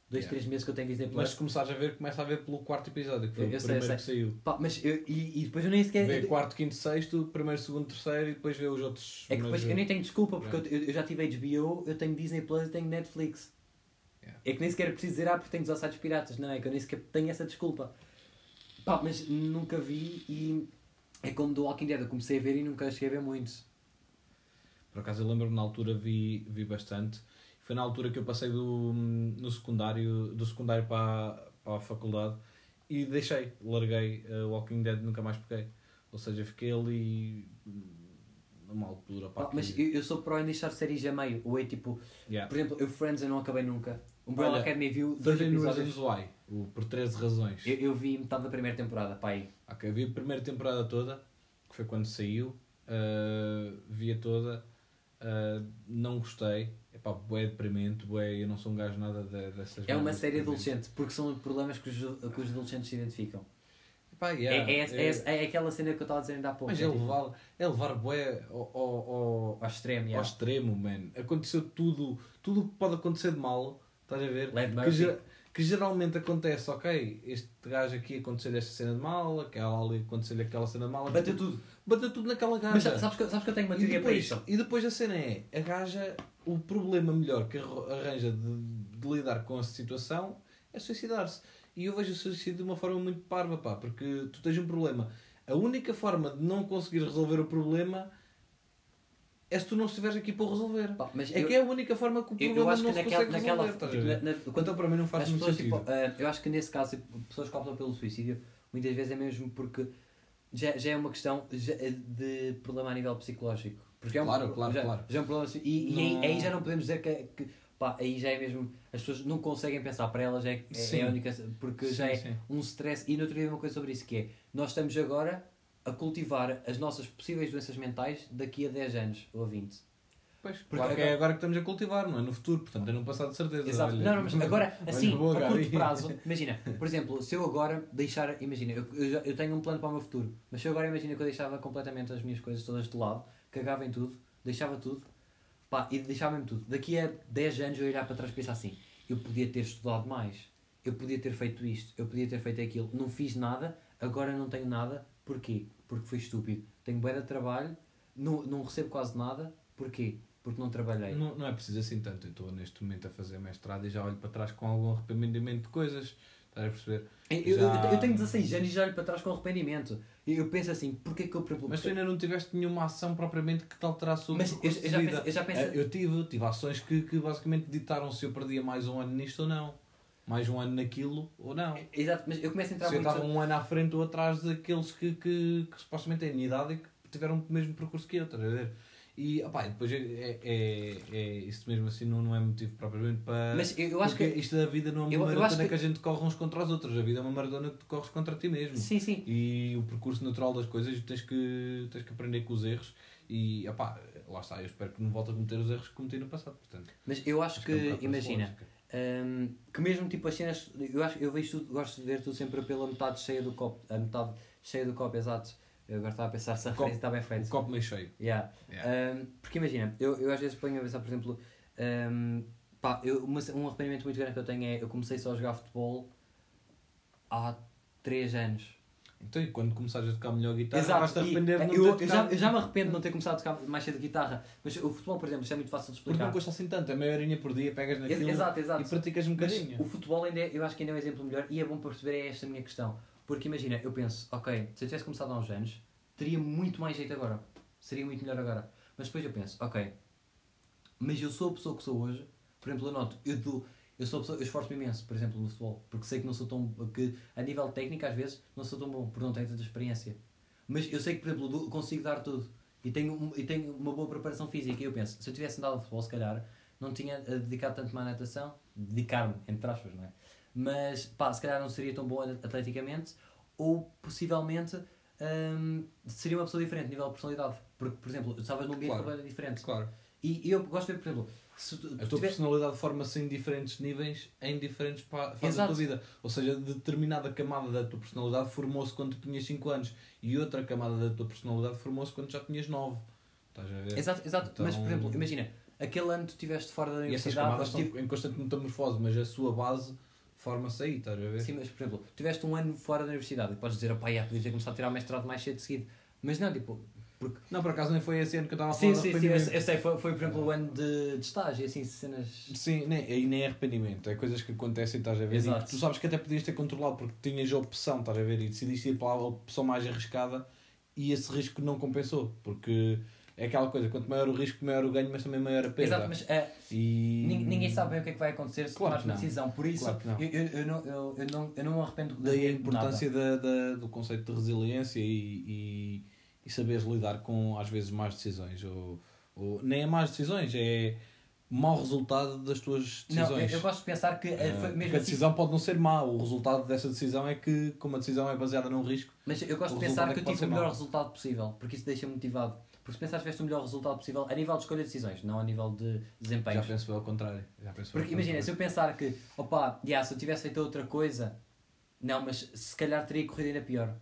dois, Yeah. três meses que eu tenho Disney Plus. Mas se começares a ver, começa a ver pelo quarto episódio, que foi Eu- o eu sei, primeiro eu que saiu. Pá, mas eu, e, e depois eu nem sequer... Vê quarto, quinto, sexto, primeiro, segundo, terceiro e depois vê os outros. É que depois mas, eu nem tenho desculpa, porque Yeah. eu, eu já tive H B O, eu tenho Disney Plus e tenho Netflix. Yeah. É que nem sequer é preciso dizer, ah, porque tenho os sites piratas. Não, é que eu nem sequer tenho essa desculpa. Pá, mas nunca vi e é como do Walking Dead, eu comecei a ver e nunca cheguei a ver muito. Por acaso eu lembro-me na altura vi, vi bastante. Foi na altura que eu passei do, no secundário, do secundário para, a- para a faculdade e deixei, larguei o uh, Walking Dead, nunca mais peguei. Ou seja, fiquei ali hum, numa altura. Pá, Pá, mas que... eu, eu sou pró em deixar séries a meio. Ou é tipo, yeah. por exemplo, eu Friends eu não acabei nunca. Umbrella Olha, Academy viu dois Thirteen episódios. Reasons Why, o por treze razões. Eu, eu vi metade da primeira temporada, pá aí. Ok, vi a primeira temporada toda, que foi quando saiu, uh, vi a toda, uh, não gostei, epá, bué deprimente, bué, eu não sou um gajo nada de, dessas É uma merdas série deprimentes. adolescente, porque são problemas que os, que os adolescentes se identificam. Epá, yeah, é, é, é, é aquela cena que eu estava a dizer ainda há pouco. mas é é tipo, levar, é levar bué ao, ao, ao, ao extremo, ao yeah. extremo, man. Aconteceu tudo, tudo o que pode acontecer de mal, estás a ver? Led Que, Murphy. ger- que geralmente acontece, ok, este gajo aqui aconteceu esta cena de mal, aquela ali aconteceu-lhe aquela cena de mal. Bateu tudo. Bateu tudo naquela gaja. Mas sabes que, sabes que eu tenho uma E teoria para depois, isso? e depois a cena é, a gaja, o problema melhor que arro- arranja de, de lidar com a situação é suicidar-se. E eu vejo o suicídio de uma forma muito parva, pá, porque tu tens um problema. A única forma de não conseguir resolver o problema é se tu não estiveres aqui para o resolver. Pá, mas É eu, que é a única forma que o eu, problema eu acho não que se naquela, consegue naquela resolver. estás a tipo, ver? na, na, quando Então para mim não faz as muito pessoas, sentido. tipo, ah, eu acho que nesse caso tipo, pessoas que optam pelo suicídio muitas vezes é mesmo porque já, já é uma questão já, é de problema a nível psicológico. Porque é um, Claro, claro, já, claro. já é um problema assim, e, e Não- aí, aí já não podemos dizer que, que pá, aí já é mesmo as pessoas não conseguem pensar, para elas é, é, Sim. é a única, porque Sim, já é sim. um stress. E no outro dia uma coisa sobre isso que é, nós estamos agora a cultivar as nossas possíveis doenças mentais daqui a dez anos ou a vinte. Pois, Porque claro que é agora- agora que estamos a cultivar, não é no futuro, portanto é no passado de certeza. Exato. Olha, Não, não, mas agora, olha, assim, boa, a Gabi. curto prazo, imagina, por exemplo, se eu agora deixar, imagina, eu, eu, já- eu tenho um plano para o meu futuro, mas se eu agora imagina que eu deixava completamente as minhas coisas todas de lado, cagava em tudo, deixava tudo, pá, e deixava mesmo tudo. Daqui a dez anos eu ia olhar para trás e pensar assim, eu podia ter estudado mais, eu podia ter feito isto, eu podia ter feito aquilo, não fiz nada, agora não tenho nada, porquê? Porque fui estúpido. Tenho bué de trabalho, não, não recebo quase nada, porquê? Porque não trabalhei. Não, não é preciso assim tanto. Eu estou neste momento a fazer mestrado e já olho para trás com algum arrependimento de coisas. Estás a perceber? Eu, eu- Já- eu tenho dezasseis anos e já olho para trás com arrependimento. E eu penso assim, porquê que eu... Por exemplo, Mas tu ainda não tiveste nenhuma ação propriamente que te alterasse o Mas percurso eu- eu de já vida. pensei- eu já pensei- Eh, Eu tive, tive ações que, que basicamente ditaram se eu perdia mais um ano nisto ou não. Mais um ano naquilo ou não. Exato, mas eu começo a entrar Se eu muito... estava um ano à frente ou atrás daqueles que, que, que supostamente têm a minha idade e que tiveram o mesmo percurso que eu, estás a ver? E opá, depois é, é, é, é isso mesmo assim, não, não é motivo propriamente para. Mas eu, eu acho porque que... isto da vida não é uma eu- eu maratona acho que... que- a gente corre uns contra os outros, a vida é uma maratona que tu corres contra ti mesmo. Sim, sim. E o percurso natural das coisas tens que, tens que aprender com os erros e opá, lá está, eu espero que não volte a cometer os erros que cometi no passado. Portanto, Mas eu acho, acho que, é um bocado imagina, essa lógica. hum, que mesmo tipo as cenas... Eu, acho, eu vejo tudo, gosto de ver tudo sempre pela metade cheia do copo. A metade cheia do copo, exato. Eu agora estava a pensar se a Copo- frase está bem feita. O copo meio cheio. Yeah. Yeah. Um, porque imagina, eu, eu às vezes ponho a pensar, por exemplo, um, pá, eu, uma, um arrependimento muito grande que eu tenho é eu comecei só a jogar futebol há três anos. Então, e quando começares a tocar melhor guitarra, Exato, vais-te e, arrepender de não eu, ter eu, já, tocado. eu já me arrependo de não ter começado a tocar mais cedo guitarra, mas o futebol, por exemplo, isto é muito fácil de Porque explicar. não custa assim tanto, é meia horinha por dia, pegas naquilo Exato, exato. e praticas um Mas bocadinho. o futebol ainda é, eu acho que ainda é um exemplo melhor e é bom para perceber é esta a minha questão. Porque imagina, eu penso, ok, se eu tivesse começado há uns anos, teria muito mais jeito agora. Seria muito melhor agora. Mas depois eu penso, ok, mas eu sou a pessoa que sou hoje, por exemplo, eu noto, eu, dou, eu sou a pessoa, eu esforço-me imenso, por exemplo, no futebol, porque sei que não sou tão, que a nível técnico às vezes não sou tão bom, porque não tenho tanta experiência. Mas eu sei que, por exemplo, dou- consigo dar tudo e tenho, um- e tenho uma boa preparação física e eu penso, se eu tivesse andado no futebol, se calhar, não tinha eh, dedicado tanto à natação, dedicar-me, entre aspas, não é? Mas, pá, se calhar não seria tão bom atleticamente ou, possivelmente, hum, seria uma pessoa diferente, a nível de personalidade. Porque, por exemplo, tu estavas num ambiente Claro. completamente diferente. Claro. E, e eu gosto de ver, por exemplo, se tu, A tu tua tiver- personalidade forma-se em diferentes níveis, em diferentes pa- fases da Exato. tua vida. Ou seja, determinada camada da tua personalidade formou-se quando tu tinhas cinco anos e outra camada da tua personalidade formou-se quando já tinhas nove. Estás a ver? Exato, exato. Então- Mas, por exemplo, imagina, aquele ano que tu estiveste fora da E essas universidade... camadas estão tipo, em constante metamorfose, mas a sua base forma-se aí, estás a ver? sim, mas por exemplo, tiveste um ano fora da universidade e podes dizer, opá, já, podias ter começado a tirar o mestrado mais cedo de seguido. Mas não, tipo... Porque... Não, por acaso nem foi esse ano que eu estava a Sim, falar de sim, sim, eu, arrependimento. eu sei, foi, foi por exemplo o ano de, de estágio, assim, cenas... Sim, nem, aí nem é arrependimento, é coisas que acontecem, estás a ver? Exato. E que tu sabes que até podias ter controlado porque tinhas a opção, estás a ver? E decidiste ir para a opção mais arriscada e esse risco não compensou, porque é aquela coisa, quanto maior o risco, maior o ganho, mas também maior a perda. Exato, mas é, E... ninguém sabe bem o que é que vai acontecer se Claro tomares que uma não. decisão, por isso Claro que não. eu, eu, eu, não, eu, eu, não, eu não me arrependo de Daí a nada. importância da, da, do conceito de resiliência e, e, e saberes lidar com, às vezes, más decisões. Ou, ou, nem é más decisões, é mau resultado das tuas decisões. Não, eu, eu gosto de pensar que uh, foi Uh, mesmo porque a assim, decisão pode não ser má, o resultado dessa decisão é que, como a decisão é baseada num risco, mas eu gosto o de pensar resultado é que que eu pode tive o ser melhor mau. resultado possível, porque isso deixa-me motivado. Porque se pensares que tiveste o melhor resultado possível a nível de escolha de decisões, não a nível de desempenho. já penso bem ao contrário. Já penso bem Porque ao imagina, contrário. se eu pensar que, opa, yeah, se eu tivesse feito outra coisa, não, mas se calhar teria corrido ainda pior.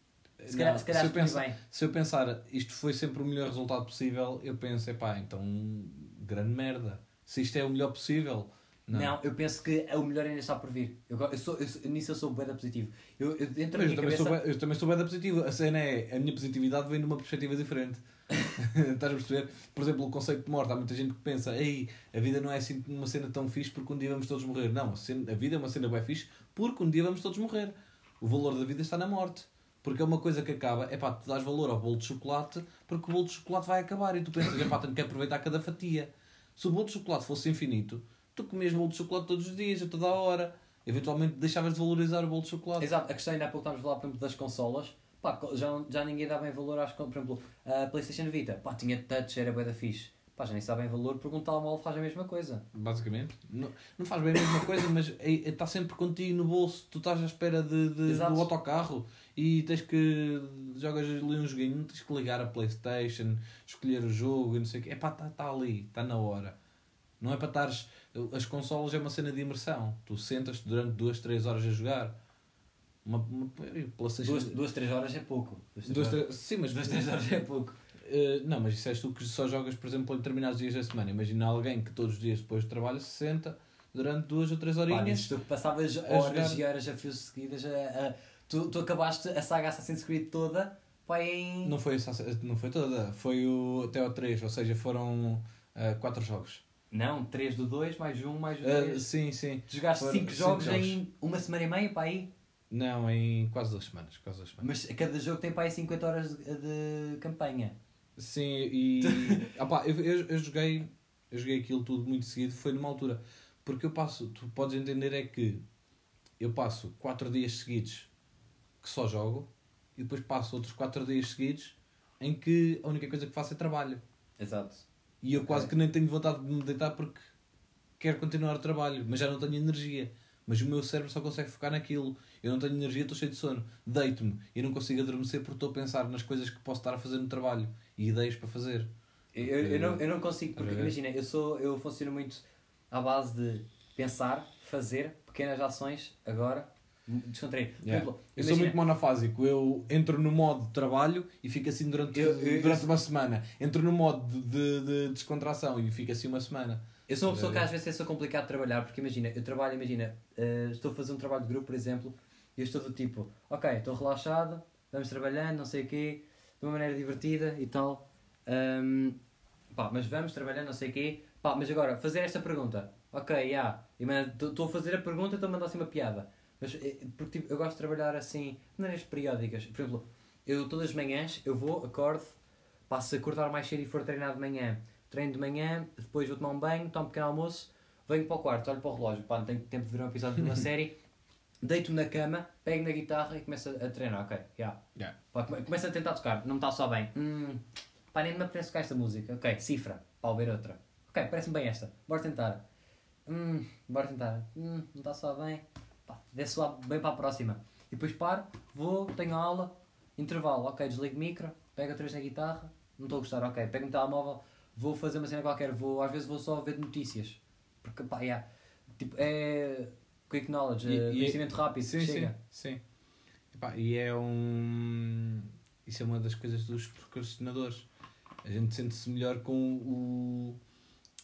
Se calhar, Não, se calhar se, eu escolhi pensar, bem. se eu pensar isto foi sempre o melhor resultado possível, eu penso, epá, então grande merda. Se isto é o melhor possível, não. Não, eu penso que o melhor ainda está por vir. Eu, go- eu sou, eu, sou- nisso eu sou bué da positivo. Eu, eu, dentro da Mas minha eu também, cabeça... sou bem, eu também sou bem da positiva. A cena é, a minha positividade vem de uma perspectiva diferente. Estás a perceber? Por exemplo, o conceito de morte. Há muita gente que pensa, ei, a vida não é assim uma cena tão fixe porque um dia vamos todos morrer. Não, a, cena, a vida é uma cena bem fixe porque um dia vamos todos morrer. O valor da vida está na morte. Porque é uma coisa que acaba, é pá, tu dás valor ao bolo de chocolate porque o bolo de chocolate vai acabar e tu pensas, é pá, tenho que aproveitar cada fatia. Se o bolo de chocolate fosse infinito, tu comias bolo de chocolate todos os dias, a toda a hora. Eventualmente deixavas de valorizar o bolo de chocolate. Exato, a questão ainda há pouco estávamos a falar, por exemplo, das consolas. Pá, já, já ninguém dá bem valor às... Por exemplo, a PlayStation Vita. Pá, tinha touch, era bué da fixe. Pá, já nem sabem valor porque um telemóvel faz a mesma coisa. Basicamente. Não, não faz bem a mesma coisa, mas está sempre contigo no bolso. Tu estás à espera de, de, Exato. do autocarro e tens que... Jogas ali um joguinho, não tens que ligar a PlayStation, escolher o jogo e não sei o quê. É pá, está tá ali, está na hora. Não é para estares... As consolas é uma cena de imersão. Tu sentas-te durante duas, três horas a jogar. Uma, uma PlayStation... Duas, duas, três horas é pouco. Duas, três Duas, horas, três... Sim, mas... duas, três horas é pouco. Uh, não, mas isso és tu que só jogas, por exemplo, em determinados dias da semana. Imagina alguém que todos os dias depois do trabalho se senta durante duas ou três Pá, horinhas. dizes tu que passavas a horas jogar. e horas a fio seguidas. A, a, tu, tu acabaste a saga Assassin's Creed toda. Pá, em... Não foi, essa- não foi toda, foi o, até ao três, ou seja, foram quatro jogos. Não, três do dois, mais um, mais um. Uh, sim, sim. Tu jogaste foram cinco cinco jogos jogos. em uma semana e meia, pá, aí. Não, em quase duas semanas. Quase duas semanas. Mas cada jogo tem, pá, aí cinquenta horas de, de campanha. Sim, e opá, eu, eu, eu joguei eu joguei aquilo tudo muito seguido, foi numa altura. Porque eu passo, tu podes entender é que eu passo quatro dias seguidos que só jogo e depois passo outros quatro dias seguidos em que a única coisa que faço é trabalho. Exato. E eu quase Ok. que nem tenho vontade de me deitar porque quero continuar o trabalho, mas já não tenho energia. Mas o meu cérebro só consegue focar naquilo. Eu não tenho energia, estou cheio de sono. Deito-me e não consigo adormecer porque estou a pensar nas coisas que posso estar a fazer no trabalho e ideias para fazer. Eu, eu, eu, não, eu não consigo, porque Ok. imagina, eu, sou, eu funciono muito à base de pensar, fazer pequenas ações, agora, descontrair. Por Yeah. exemplo, Eu sou imagina- muito monofásico. Eu entro no modo de trabalho e fico assim durante, Eu- eu- durante eu- uma semana. Entro no modo de, de, de descontração e fico assim uma semana. Eu sou uma pessoa que É. às vezes é só complicado de trabalhar, porque imagina, eu trabalho, imagina, eh, estou a fazer um trabalho de grupo, por exemplo, e eu estou do tipo, ok, estou relaxado, vamos trabalhando, não sei o quê, de uma maneira divertida e tal, Ahm, pá, mas vamos trabalhando, não sei o quê, pá, mas agora, fazer esta pergunta, ok, já, yeah, estou a fazer a pergunta e estou a mandar assim uma piada, mas eh, porque tipo, eu gosto de trabalhar assim, de maneiras periódicas, por exemplo, eu todas as manhãs, eu vou, acordo, pá, se acordar mais cedo e for treinar de manhã, treino de manhã, depois vou tomar um banho, tomo um pequeno almoço, venho para o quarto, olho para o relógio, pá, não tenho tempo de ver um episódio de uma série, deito-me na cama, pego na guitarra e começo a, a treinar, ok, já. Yeah. Pá, come- começo a tentar tocar, não me está só bem, hum, pá, nem me apetece tocar esta música, ok, cifra, pá, vou ver outra, ok, parece-me bem esta, bora tentar, hum, bora tentar, hum, não está só bem, pá, desço lá bem para a próxima, e depois paro, vou, tenho aula, intervalo, ok, desligo o micro, pego outra vez na guitarra, não estou a gostar, ok, pego no telemóvel, vou fazer uma cena qualquer, vou, às vezes vou só ver notícias, porque pá, yeah, tipo, é quick knowledge, E- é e- conhecimento rápido, Sim, chega. sim, sim. Epá, e é um... Isso é uma das coisas dos procrastinadores. A gente sente-se melhor com o...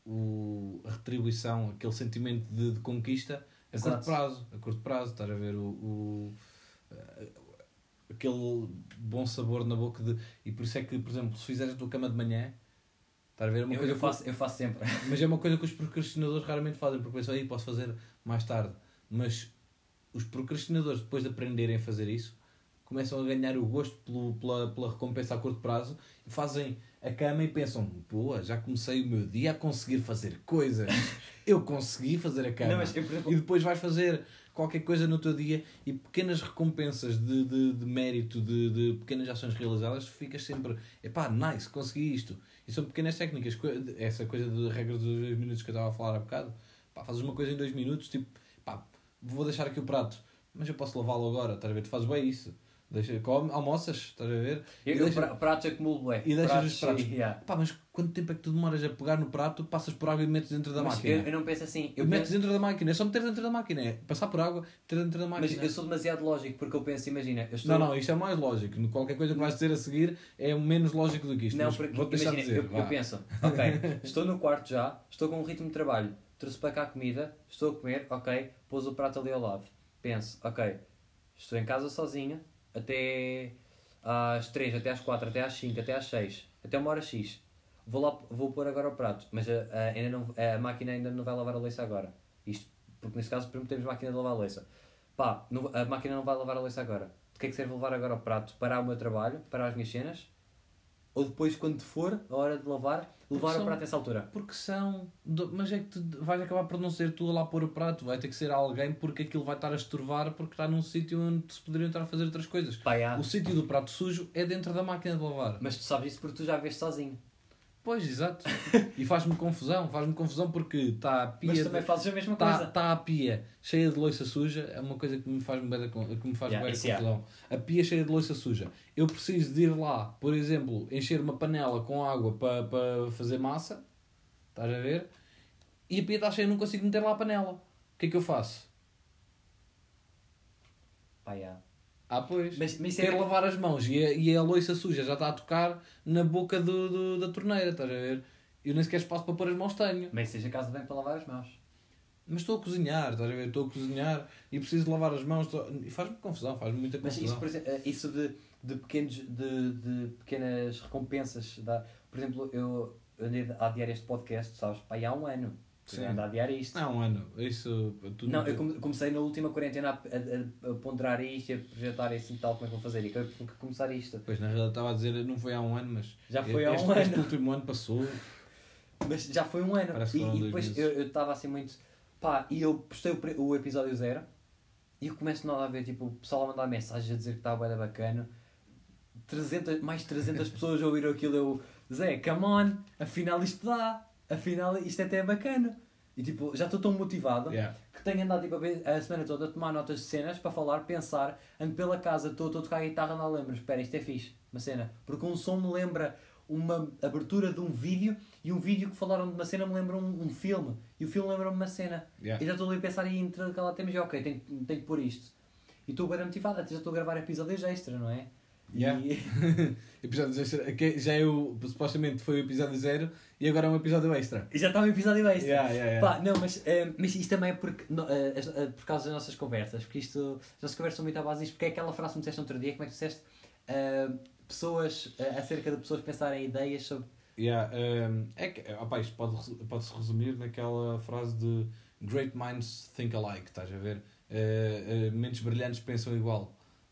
o, a retribuição, aquele sentimento de, de conquista a Exato. curto prazo, a curto prazo, estás a ver o, o uh, aquele bom sabor na boca de, e por isso é que, por exemplo, se fizeres a tua cama de manhã, estás a ver, é uma Eu, coisa eu, faço, eu faço sempre. mas é uma coisa que os procrastinadores raramente fazem, porque pensam, aí posso fazer mais tarde, mas os procrastinadores, depois de aprenderem a fazer isso, começam a ganhar o gosto pelo, pela, pela recompensa a curto prazo, e fazem a cama e pensam, pô, já comecei o meu dia a conseguir fazer coisas, eu consegui fazer a cama. Não, mas eu, por exemplo, E depois vais fazer qualquer coisa no teu dia e pequenas recompensas de, de, de mérito, de, de pequenas ações realizadas, ficas sempre, epá, nice, consegui isto. E são pequenas técnicas, essa coisa de regra dos dois minutos que eu estava a falar há bocado, pá, fazes uma coisa em dois minutos, tipo, pá, vou deixar aqui o prato, mas eu posso lavá-lo agora, estás a ver? Tu fazes bem isso. Deixa, come, almoças, estás a ver? eu, E eu deixa- pra- pratos acumulo bué. e deixas pratos, os pratos. yeah. Pá, mas quanto tempo é que tu demoras a pegar no prato, passas por água e metes dentro da Mas máquina? eu, eu não penso assim. Eu Eu metes penso, dentro da máquina, é só meter dentro da máquina, é passar por água, meter dentro da máquina. mas eu sou demasiado lógico porque eu penso, imagina, eu estou... Não, não, isto é mais lógico. Qualquer coisa que vais dizer a seguir é menos lógico do que isto. Não, mas porque vou-te deixar imagina, dizer. eu, vá. eu penso, ok, estou no quarto já, estou com um ritmo de trabalho, trouxe para cá a comida, estou a comer, ok, pôs o prato ali ao lado. Penso, ok, estou em casa sozinho, até às três, até às quatro, até às cinco, até às seis, até uma hora X. Vou lá, vou pôr agora o prato, mas a, a, ainda não, a máquina ainda não vai lavar a louça agora. Isto, porque nesse caso temos máquina de lavar a louça. Pá, não- a máquina não vai lavar a louça agora. De que é que serve levar agora o prato? Parar o meu trabalho, parar as minhas cenas? Ou depois, quando for a hora de lavar, levar são- o prato a essa altura? Porque são. do- Mas é que tu vais acabar por não ser tu a lá pôr o prato, vai ter que ser alguém porque aquilo vai estar a estorvar porque está num sítio onde se poderiam estar a fazer outras coisas. Pá, já. O sítio do prato sujo é dentro da máquina de lavar. Mas tu sabes isso porque tu já vês sozinho. Pois, exato. E faz-me confusão, faz-me confusão porque está a pia. Mas também fazes a mesma Está coisa. tá a pia cheia de louça suja, é uma coisa que me faz bué da con- que me faz Yeah, bué da isso é. confusão. A pia cheia de louça suja. Eu preciso de ir lá, por exemplo, encher uma panela com água para para fazer massa, estás a ver? E a pia está cheia, eu não consigo meter lá a panela. O que é que eu faço? Pá, já. Ah, pois. Mas, mas isso Quero é... lavar as mãos e a, e a louça suja já está a tocar na boca do, do- da torneira, estás a ver? Eu nem sequer espaço para pôr as mãos tenho. Mas seja casa bem para lavar as mãos. Mas estou a cozinhar, estás a ver? Estou a cozinhar e preciso de lavar as mãos. Estou... E faz-me confusão, faz-me muita Mas confusão. isso, por exemplo, eh, isso de, de, pequenos, de, de pequenas recompensas, dá... por exemplo, eu andei a adiar este podcast, sabes? Pá, há um ano. Sim. Ando a adiar isto. Não, ano, isso... Tu Não, eu come- comecei na última quarentena a, a, a, a ponderar isto e a projetar isso e tal, como é que vou fazer. E acabei por começar isto. Pois, na realidade, estava a dizer, não foi há um ano, mas... Já foi há este, um Este ano. último ano passou... Mas já foi um ano. Parece que E, foram e dois depois meses. eu eu estava assim muito. Pá, e eu postei o, pre- o episódio zero e eu começo nada a ver, tipo, o pessoal a mandar mensagens a dizer que estava bem bacana. trezentas, mais de trezentas pessoas ouviram aquilo. Eu, Zé, come on, afinal isto dá, afinal isto até é bacana. E tipo, já estou tão motivado Yeah. que tenho andado tipo, a, ver- a semana toda a tomar notas de cenas para falar, pensar, ando pela casa, estou a tocar a guitarra, não lembro, espera, isto é fixe, uma cena. Porque um som me lembra uma abertura de um vídeo e um vídeo que falaram de uma cena me lembra um, um filme e o filme lembra-me uma cena. Yeah. E já estou ali a pensar e entrar naquela tema e ok, tenho, tenho que pôr isto. E estou bem motivado, até já estou a gravar episódios extra, não é? Yeah. E... Episódio extra, que já é o... Supostamente foi o episódio zero e agora é um episódio extra. e já está um episódio extra. Yeah, yeah, yeah. Pá, não, mas, eh, mas isto também é porque, no, eh, as- eh, por causa das nossas conversas, porque isto, as nossas conversas são muito à base disto, porque é aquela frase que me disseste no outro dia, como é que tu disseste? Eh, pessoas, eh, acerca de pessoas pensarem em ideias sobre... Yeah, um, é que, opa, isto pode, pode-se resumir naquela frase de Great minds think alike, estás a ver? Uh, uh, mentes brilhantes pensam igual.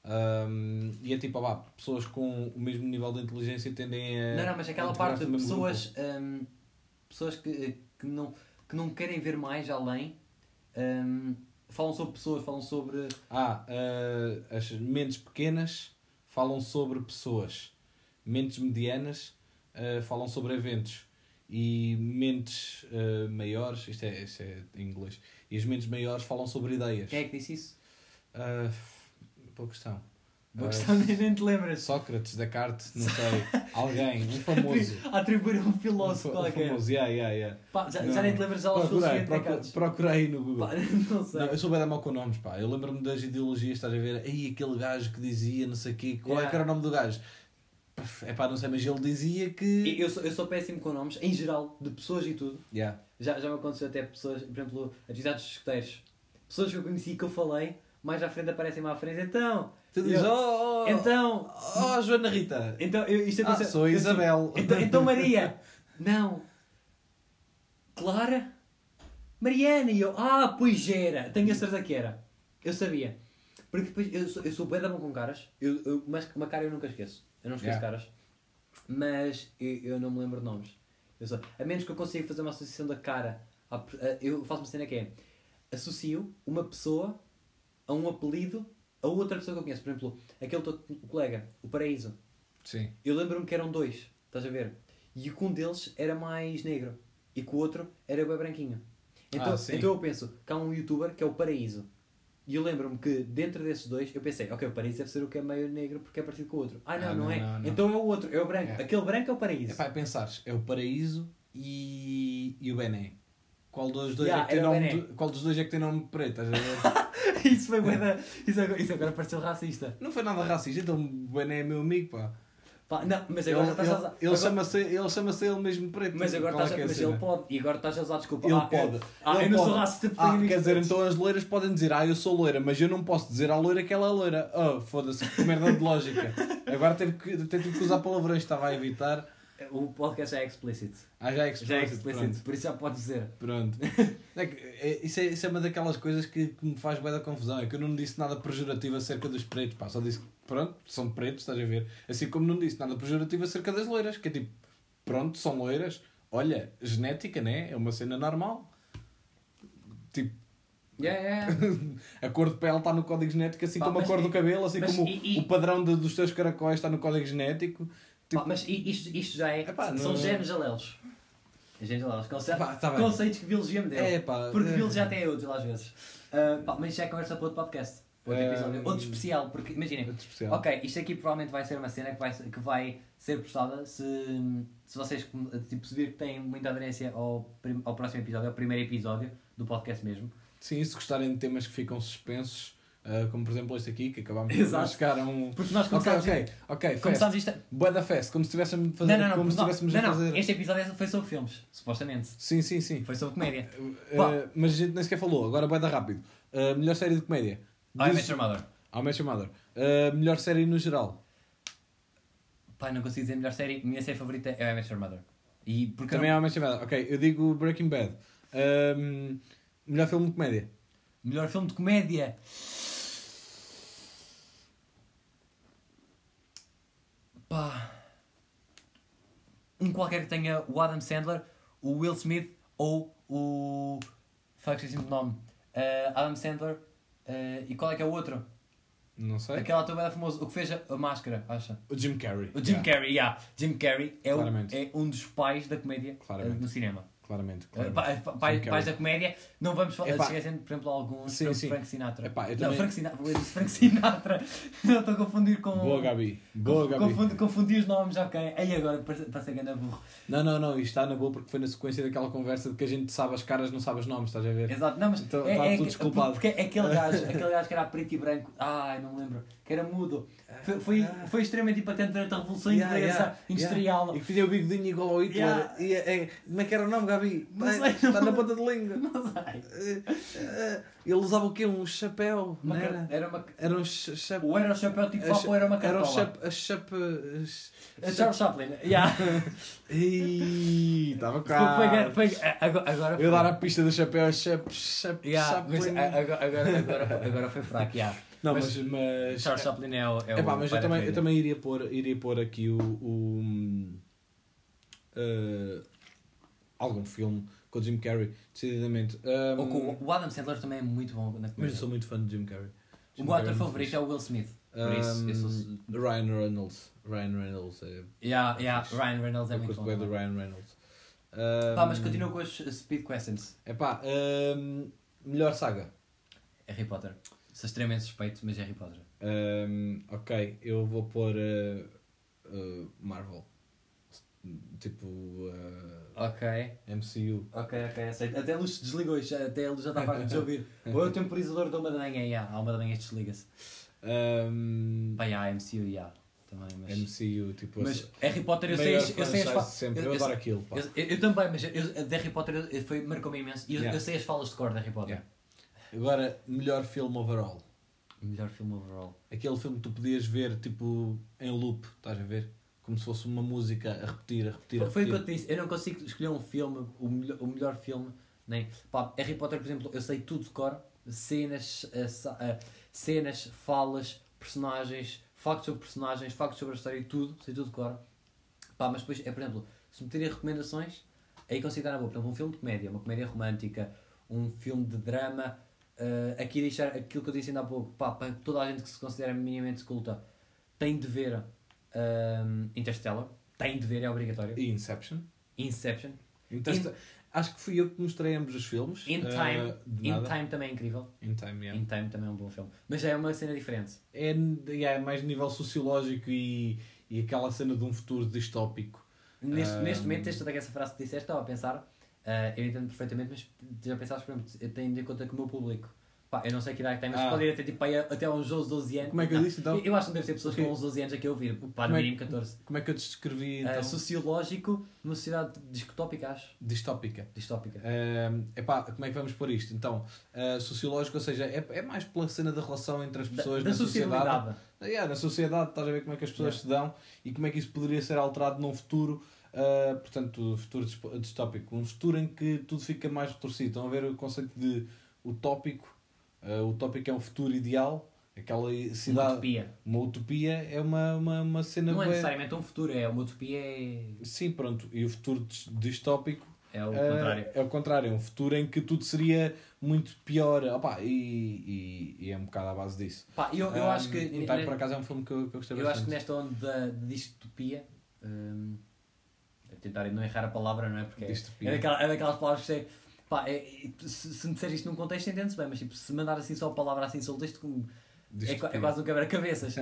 Um, e é tipo, opá, pessoas com o mesmo nível de inteligência tendem a... Não, não, mas aquela a parte de integrar-se no mesmo pessoas, ehm, pessoas que, que, não, que não querem ver mais além, ehm, falam sobre pessoas, falam sobre... grupo. Ah, uh, as mentes pequenas falam sobre pessoas. Mentes medianas uh, falam sobre eventos. E mentes uh, maiores, isto é, isto é em inglês, e as mentes maiores falam sobre ideias. Quem é que disse isso? Uh, boa questão. Boa Uh, questão, nem te lembras. Sócrates, Descartes, não sei. Alguém, um famoso. A atribuir a um Um, filósofo fa- um qualquer. famoso, yeah, yeah, yeah. Pá, já, Não. já nem te lembras já da Procurei, filosofia de procu- Descartes. procurei no Google. Pá, não sei. Não, eu sou bem da mal com nomes, pá. Eu lembro-me das ideologias, estás a ver? Aí aquele gajo que dizia não sei o quê. Qual é Yeah. que era o nome do gajo? Pá, É pá, não sei, mas ele dizia que... Eu sou, eu sou péssimo com nomes, em geral, de pessoas e tudo. Yeah. Já, já me aconteceu até pessoas, por exemplo, atividades de escuteiros. Pessoas que eu conheci que eu falei, mais à frente aparecem-me à frente. Então... Tu dizes, eu, oh, oh, então... oh, Joana Rita. Então, eu, isto Ah, aconteceu, sou a eu, Isabel. assim, então, então Maria. Não. Clara? Mariana. E eu, ah, pois era. Tenho a certeza que era. Eu sabia. Porque depois, eu sou, eu sou bué da bom com caras. Eu, eu, mas uma cara eu nunca esqueço. Eu não esqueço Yeah. caras. Mas eu, eu não me lembro de nomes. Eu sou, a menos que eu consiga fazer uma associação da cara. À, a, eu faço uma cena que é... Associo uma pessoa a um apelido a outra pessoa que eu conheço. Por exemplo, aquele teu colega, o Paraíso. Sim. Eu lembro-me que eram dois. Estás a ver? E que um deles era mais negro. E que o outro era bem branquinho. Então, Ah, sim. então eu penso que há um youtuber que é o Paraíso. E eu lembro-me que dentro desses dois eu pensei, ok, o Paraíso deve ser o que é meio negro porque é parecido com o outro. Ah não, Ah, não, não, é. não, não. Então é o outro, é o branco. É. Aquele branco é o Paraíso. É pá, pensares, é o Paraíso e, e o Bené. Qual dos dois Yeah, é que tem era o nome Bené. de, qual dos dois é que tem nome preto? Estás a ver? Isso foi bué da... Isso agora, isso agora pareceu racista. Não foi nada racista, então o Bené é meu amigo, pá. Pá, não, mas Ele, agora já estás a ele, usar... ele agora- chama-se ele, chama-se ele mesmo preto. Mas agora Qual estás é a... que é a Mas cena? ele pode. E agora estás a usar desculpa. Ele ah, pode. Eu, ah, Ele eu não sou pode. racista porque Ah, tenho quer amigos dizer, pretos. então as loiras podem dizer, ah, eu sou loira, mas eu não posso dizer à loira que ela é loira. Oh, foda-se, que merda de lógica. Agora teve que, até tive que usar palavrões, estava a evitar. O podcast já é explicit. Ah, já é explicit. Já é explicit, Pronto. por isso já podes dizer. Pronto. É que, é, isso, é, isso é uma daquelas coisas que, que me faz bué da confusão. É que eu não disse nada pejorativo acerca dos pretos, pá. Só disse que, pronto, são pretos, estás a ver? Assim como não disse nada pejorativo acerca das loiras. Que é tipo, pronto, são loiras. Olha, genética, né? É uma cena normal. Tipo, Yeah, yeah. a cor de pele está no código genético, assim Pá, como a mas cor e- do cabelo, assim mas como e- e- o padrão de- dos teus caracóis está no código genético. Tipo, Pá, mas i- isto, isto já é. Epá, são não- genes alelos. É genes alelos. Conce... Pá, tá bem. Conceitos que biologia me deu. É, pá, Porque é. biologia até é útil às vezes. Ah, pá, mas isso já é conversa para outro podcast. Outro É, episódio. Outro especial. Porque imaginem. Muito especial. Ok, isto aqui provavelmente vai ser uma cena que vai, ser- que vai ser postada se, se vocês tipo, se vir que têm muita aderência ao, prim- ao próximo episódio, ao primeiro episódio do podcast mesmo. Sim, se gostarem de temas que ficam suspensos, ah, como por exemplo este aqui, que acabámos Exato. de chegar a um... Porque nós Ok, começámos. ok, ok, fest. Começámos isto. a- Bué da fest, como se estivéssemos a fazer, Não, não, não, como se não, estivéssemos não, a não. fazer... Este episódio foi sobre filmes, supostamente. Sim, sim, sim. Foi sobre comédia. Uh, Pá. uh, mas a gente nem sequer falou, agora bué da rápido. Uh, melhor série de comédia. Ai, Diz- Met Your Mother. How I Met Your Mother. Uh, melhor série no geral. Pai, não consigo dizer melhor série. Minha série favorita é How I Met Your Mother. E porque Também não... How I Met Your Mother. Ok, eu digo Breaking Bad. Um, melhor filme de comédia. Melhor filme de comédia. Pá. Um qualquer que tenha o Adam Sandler, o Will Smith ou o... Fuck, esqueci o nome. Uh, Adam Sandler. Uh, e qual é que é o outro? Não sei. Aquele ator bem famoso, o que fez a, a máscara, acha? O Jim Carrey. O Jim Yeah. Carrey, yeah. Jim Carrey é, o, Claramente. é um dos pais da comédia uh, Claramente. no cinema. Claramente. Uh, claramente. pa- pa- pai- Jim pais Carrey. da comédia, não vamos falar, Epá. esquecendo, por exemplo, alguns, Sim, como sim. Frank Sinatra. Epá, eu não, também- Frank Sinatra, eu disse Frank Sinatra, não estou a confundir com... Boa, Gabi. Boa, Conf- Gabi. Confundi, confundi os nomes, ok. Aí agora, para ser grande burro. Não, não, não. Isto está na boa porque foi na sequência daquela conversa de que a gente sabe as caras, não sabe os nomes, estás a ver? Exato, não, mas Então, é, tá é, tudo desculpado. Porque é aquele gajo, aquele gajo que era preto e branco, ai, não me lembro, que era mudo. Foi, foi, foi extremamente impactante durante a Revolução Yeah, Inglesa yeah, Industrial. yeah. E que tinha o bigodinho igual ao Hitler. Yeah. E, é, é- como é que era o nome, Gabi? Não Está sei. está na ponta de língua. Não sei. Eh, eh, Ele usava o quê? Um chapéu? Uma Não ca- era? Era uma... Era um cha- chapéu. Ou era o chapéu tipo papo ou era uma Era um cartola. chapéu. Chap... A Charles Chaplin, yeah. Ih, estava Foi- cá. foi- foi- agora, agora Eu dar a pista do chapéu. Chap, chap, Yeah, mas Chaplin. a- agora, agora, agora, agora foi fraco, yeah. Não, mas- mas. mas Charles Chaplin é o. É Epá, o mas pai eu da também, eu comédia. também iria pôr, iria pôr aqui o. o eh, algum filme com o Jim Carrey, decididamente. Um, Ou com- o Adam Sandler também é muito bom na mas comédia. eu sou muito fã de Jim Carrey. O Jim meu Carrey ator é muito favorito fixe. é o Will Smith. Por isso, eu sou... Um, Ryan Reynolds. Ryan Reynolds é. Yeah, yeah, fixe. Ryan Reynolds é eu muito curto bom. bem do também. Ryan Reynolds. Pá, mas Um, continua com as Speed Questions. Epá, um, melhor saga. Harry Potter. Sou extremamente suspeito, mas é Harry Potter. Um, ok, eu vou pôr uh, uh, Marvel. Tipo uh, Ok. M C U. Ok, ok, aceito. Até a luz se desligou, já- até a luz já está farta de ouvir. Ou é o temporizador de uma da manhã, yeah. Há uma da manhã que desliga-se. Um, Pá, yeah, M C U, yeah. também, mas... M C U, tipo... Mas Harry Potter eu sei, eu sei as falas... sempre, eu, eu adoro aquilo, pá. Eu, eu, eu também, mas eu, de Harry Potter eu, foi, marcou-me imenso. E eu, Yeah. eu sei as falas de cor de Harry Potter. Yeah. Agora, melhor filme overall. Melhor filme overall. Aquele filme que tu podias ver, tipo, em loop, estás a ver? Como se fosse uma música a repetir, a repetir, a repetir. Foi o que eu te disse, eu não consigo escolher um filme, o melhor, o melhor filme, nem... Pá, Harry Potter, por exemplo, eu sei tudo de cor. Cenas, uh, uh, cenas, falas, personagens, factos sobre personagens, factos sobre a história e tudo, sei tudo de cor. Pá, mas depois, é, por exemplo, se me terem recomendações, aí consigo dar na boa. Por exemplo, um filme de comédia, uma comédia romântica, um filme de drama, uh, aqui deixar aquilo que eu disse ainda há pouco, pá, para toda a gente que se considera minimamente culta, tem de ver um, Interstellar, tem de ver, é obrigatório. E Inception. Inception. Interst... In... Acho que fui eu que mostrei ambos os filmes. In Time, uh, In Time também é incrível. In Time, yeah. In Time também é um bom filme. Mas já é uma cena diferente. É, é mais nível sociológico e, e aquela cena de um futuro distópico. Neste, um... neste momento, tens toda essa frase que disseste, estava a pensar, uh, eu entendo perfeitamente, mas já pensaste, por exemplo, eu tenho de conta que o meu público, pá, eu não sei que idade tem, mas ah. pode ir até, tipo, aí, até uns onze, doze anos. Como é que eu não, disse então? Eu, eu acho que não deve ser pessoas okay. com onze, doze anos aqui a ouvir, pá, no como mínimo é, catorze. Como é que eu te descrevi então? Uh, sociológico, numa sociedade distópica, acho. Distópica. Distópica. Uh, epá, como é que vamos pôr isto? Então, uh, sociológico, ou seja, é, é mais pela cena da relação entre as pessoas da, na da sociedade. Uh, yeah, na sociedade, estás a ver como é que as pessoas yeah. se dão e como é que isso poderia ser alterado num futuro, uh, portanto, futuro distópico. Um futuro em que tudo fica mais retorcido. Estão a ver o conceito de utópico? Uh, o tópico é um futuro ideal, aquela cidade... Uma utopia. Uma utopia é uma, uma, uma cena... Não é bem... necessariamente um futuro, é uma utopia é... Sim, pronto. E o futuro distópico... É o uh, contrário. É o contrário, é um futuro em que tudo seria muito pior. Opa, e, e, e é um bocado à base disso. Pá, eu, eu um, acho que... Então, por acaso é um filme que eu, que eu gostei eu bastante. acho que nesta onda de distopia... Um, tentar não errar a palavra, não é? Porque é, daquela, é daquelas palavras que sei... Pá, é, se, se me disser isto num contexto entende-se bem, mas tipo, se mandar assim só a palavra assim solta isto como... É, é quase um quebra-cabeças.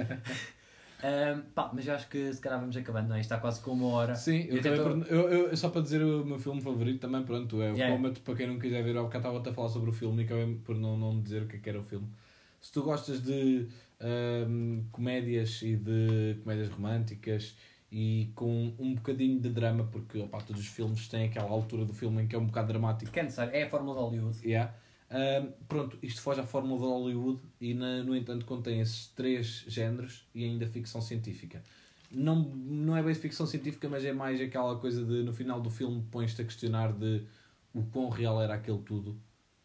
um, pá, mas eu acho que se calhar vamos acabando, não é? Isto está quase com uma hora. Sim, eu, eu, tento... por, eu, eu só para dizer o meu filme favorito também, pronto, é o yeah. Comet, para quem não quiser ver, ao bocado estava a falar sobre o filme e acabei por não, não dizer o que é que era o filme. Se tu gostas de um, comédias e de comédias românticas e com um bocadinho de drama, porque opa, todos os filmes têm aquela altura do filme em que é um bocado dramático. Porque é necessário, é a fórmula de Hollywood. Yeah. Um, pronto, isto foge à fórmula de Hollywood e na, no entanto contém esses três géneros e ainda ficção científica. Não, não é bem ficção científica, mas é mais aquela coisa de no final do filme pões-te a questionar de o quão real era aquele tudo.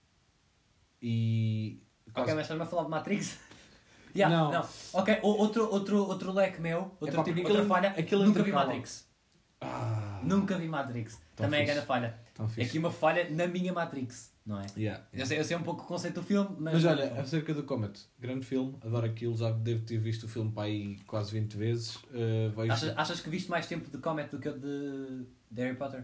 E... Ok, mas estás-me a falar de Matrix? Yeah, não. não. Ok, outro, outro, outro leque meu, outra, é, pá, tipo, outra falha, aquilo nunca vi Matrix. Ah, nunca vi Matrix. Também fixe. É grande falha. É aqui uma falha na minha Matrix, não é? Yeah, yeah. Eu, sei, eu sei um pouco o conceito do filme, mas... Mas olha, não... acerca do Comet, grande filme, adoro aquilo, já devo ter visto o filme para aí quase vinte vezes. Uh, vejo... achas, achas que viste mais tempo de Comet do que o de, de Harry Potter?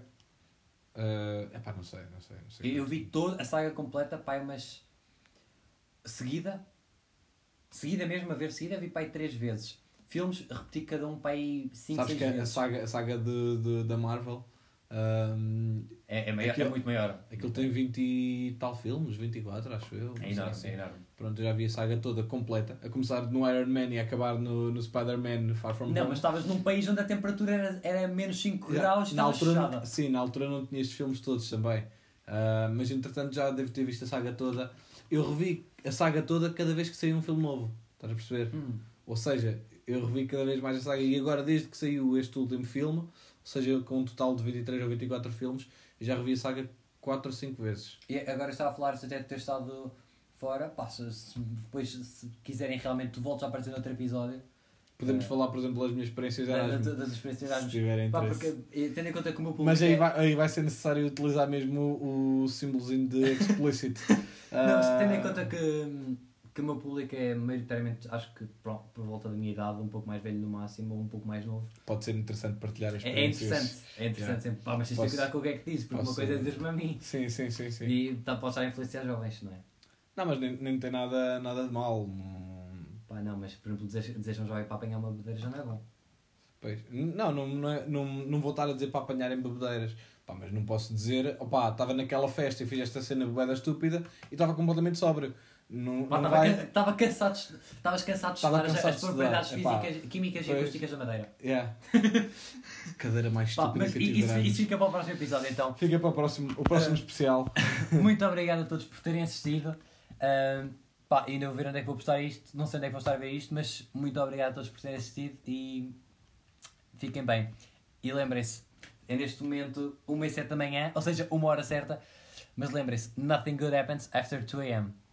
Uh, epá, não sei, não sei. Não sei eu, eu vi toda a saga completa, pai, mas... Seguida... Seguida mesmo, a ver seguida, vi pai três vezes. Filmes, repeti cada um pai cinco, seis vezes. Sabes que a saga, a saga de, de, da Marvel... Um, é, é, maior, aquilo, é muito maior. Aquilo tem vinte e tal filmes, vinte e quatro acho eu. É enorme, assim. é enorme. Pronto, eu já vi a saga toda completa. A começar no Iron Man e a acabar no, no Spider-Man Far From Home. Não, mas estavas num país onde a temperatura era, era menos cinco yeah. graus e na estavas altura não, Sim, na altura não tinha estes filmes todos também. Uh, mas entretanto já devo ter visto a saga toda. Eu revi a saga toda cada vez que saiu um filme novo. Estás a perceber? Hum. Ou seja, eu revi cada vez mais a saga. E agora desde que saiu este último filme, ou seja, com um total de vinte e três ou vinte e quatro filmes, já revi a saga quatro ou cinco vezes. E agora estava a falar até de ter estado fora. Pá, se, se depois se quiserem realmente tu voltes a aparecer no outro episódio. Podemos é, falar, por exemplo, das minhas experiências Erasmus. Das, das experiências Erasmus. Se tiverem Pá, porque, tendo em conta que o meu público Mas aí, é... vai, aí vai ser necessário utilizar mesmo o, o símbolozinho de explicit. Não, uh... tendo em conta que, que o meu público é maioritariamente, acho que pronto, por volta da minha idade, um pouco mais velho no máximo ou um pouco mais novo. Pode ser interessante partilhar as É, experiências. é interessante, é interessante yeah. sempre. Pá, mas tens de cuidar com o que é que diz, porque uma coisa é dizer-me a mim. Sim, sim, sim, sim. E tá, pode estar a influenciar jovens, não é? Não, mas nem, nem tem nada, nada de mal. Não... Pá, não, mas por exemplo, dizer, dizer um jovem para apanhar uma bebedeira já não é bom. Pois. Não, não, não, é, não, não vou estar a dizer para apanharem bebedeiras. Pá, mas não posso dizer, opá, estava naquela festa e fiz esta cena bebeda estúpida e estava completamente sóbrio. Não, Pá, não Estava vai... ca- cansado, de- estavas cansado de Tava estudar as- cansado as de estudar, propriedades epá. físicas, químicas e Pois. acústicas da Madeira. Yeah. Cadeira mais Pá, estúpida mas que eu i- tive isso, durante isso fica para o próximo episódio então. Fica para o próximo, o próximo Uh, especial. Muito obrigado a todos por terem assistido. Ahm, pá, ainda vou ver onde é que vou postar isto. Não sei onde é que vou estar a ver isto, mas muito obrigado a todos por terem assistido e fiquem bem. E lembrem-se, é neste momento uma e sete da manhã, ou seja, uma hora certa. Mas lembrem-se, nothing good happens after two a m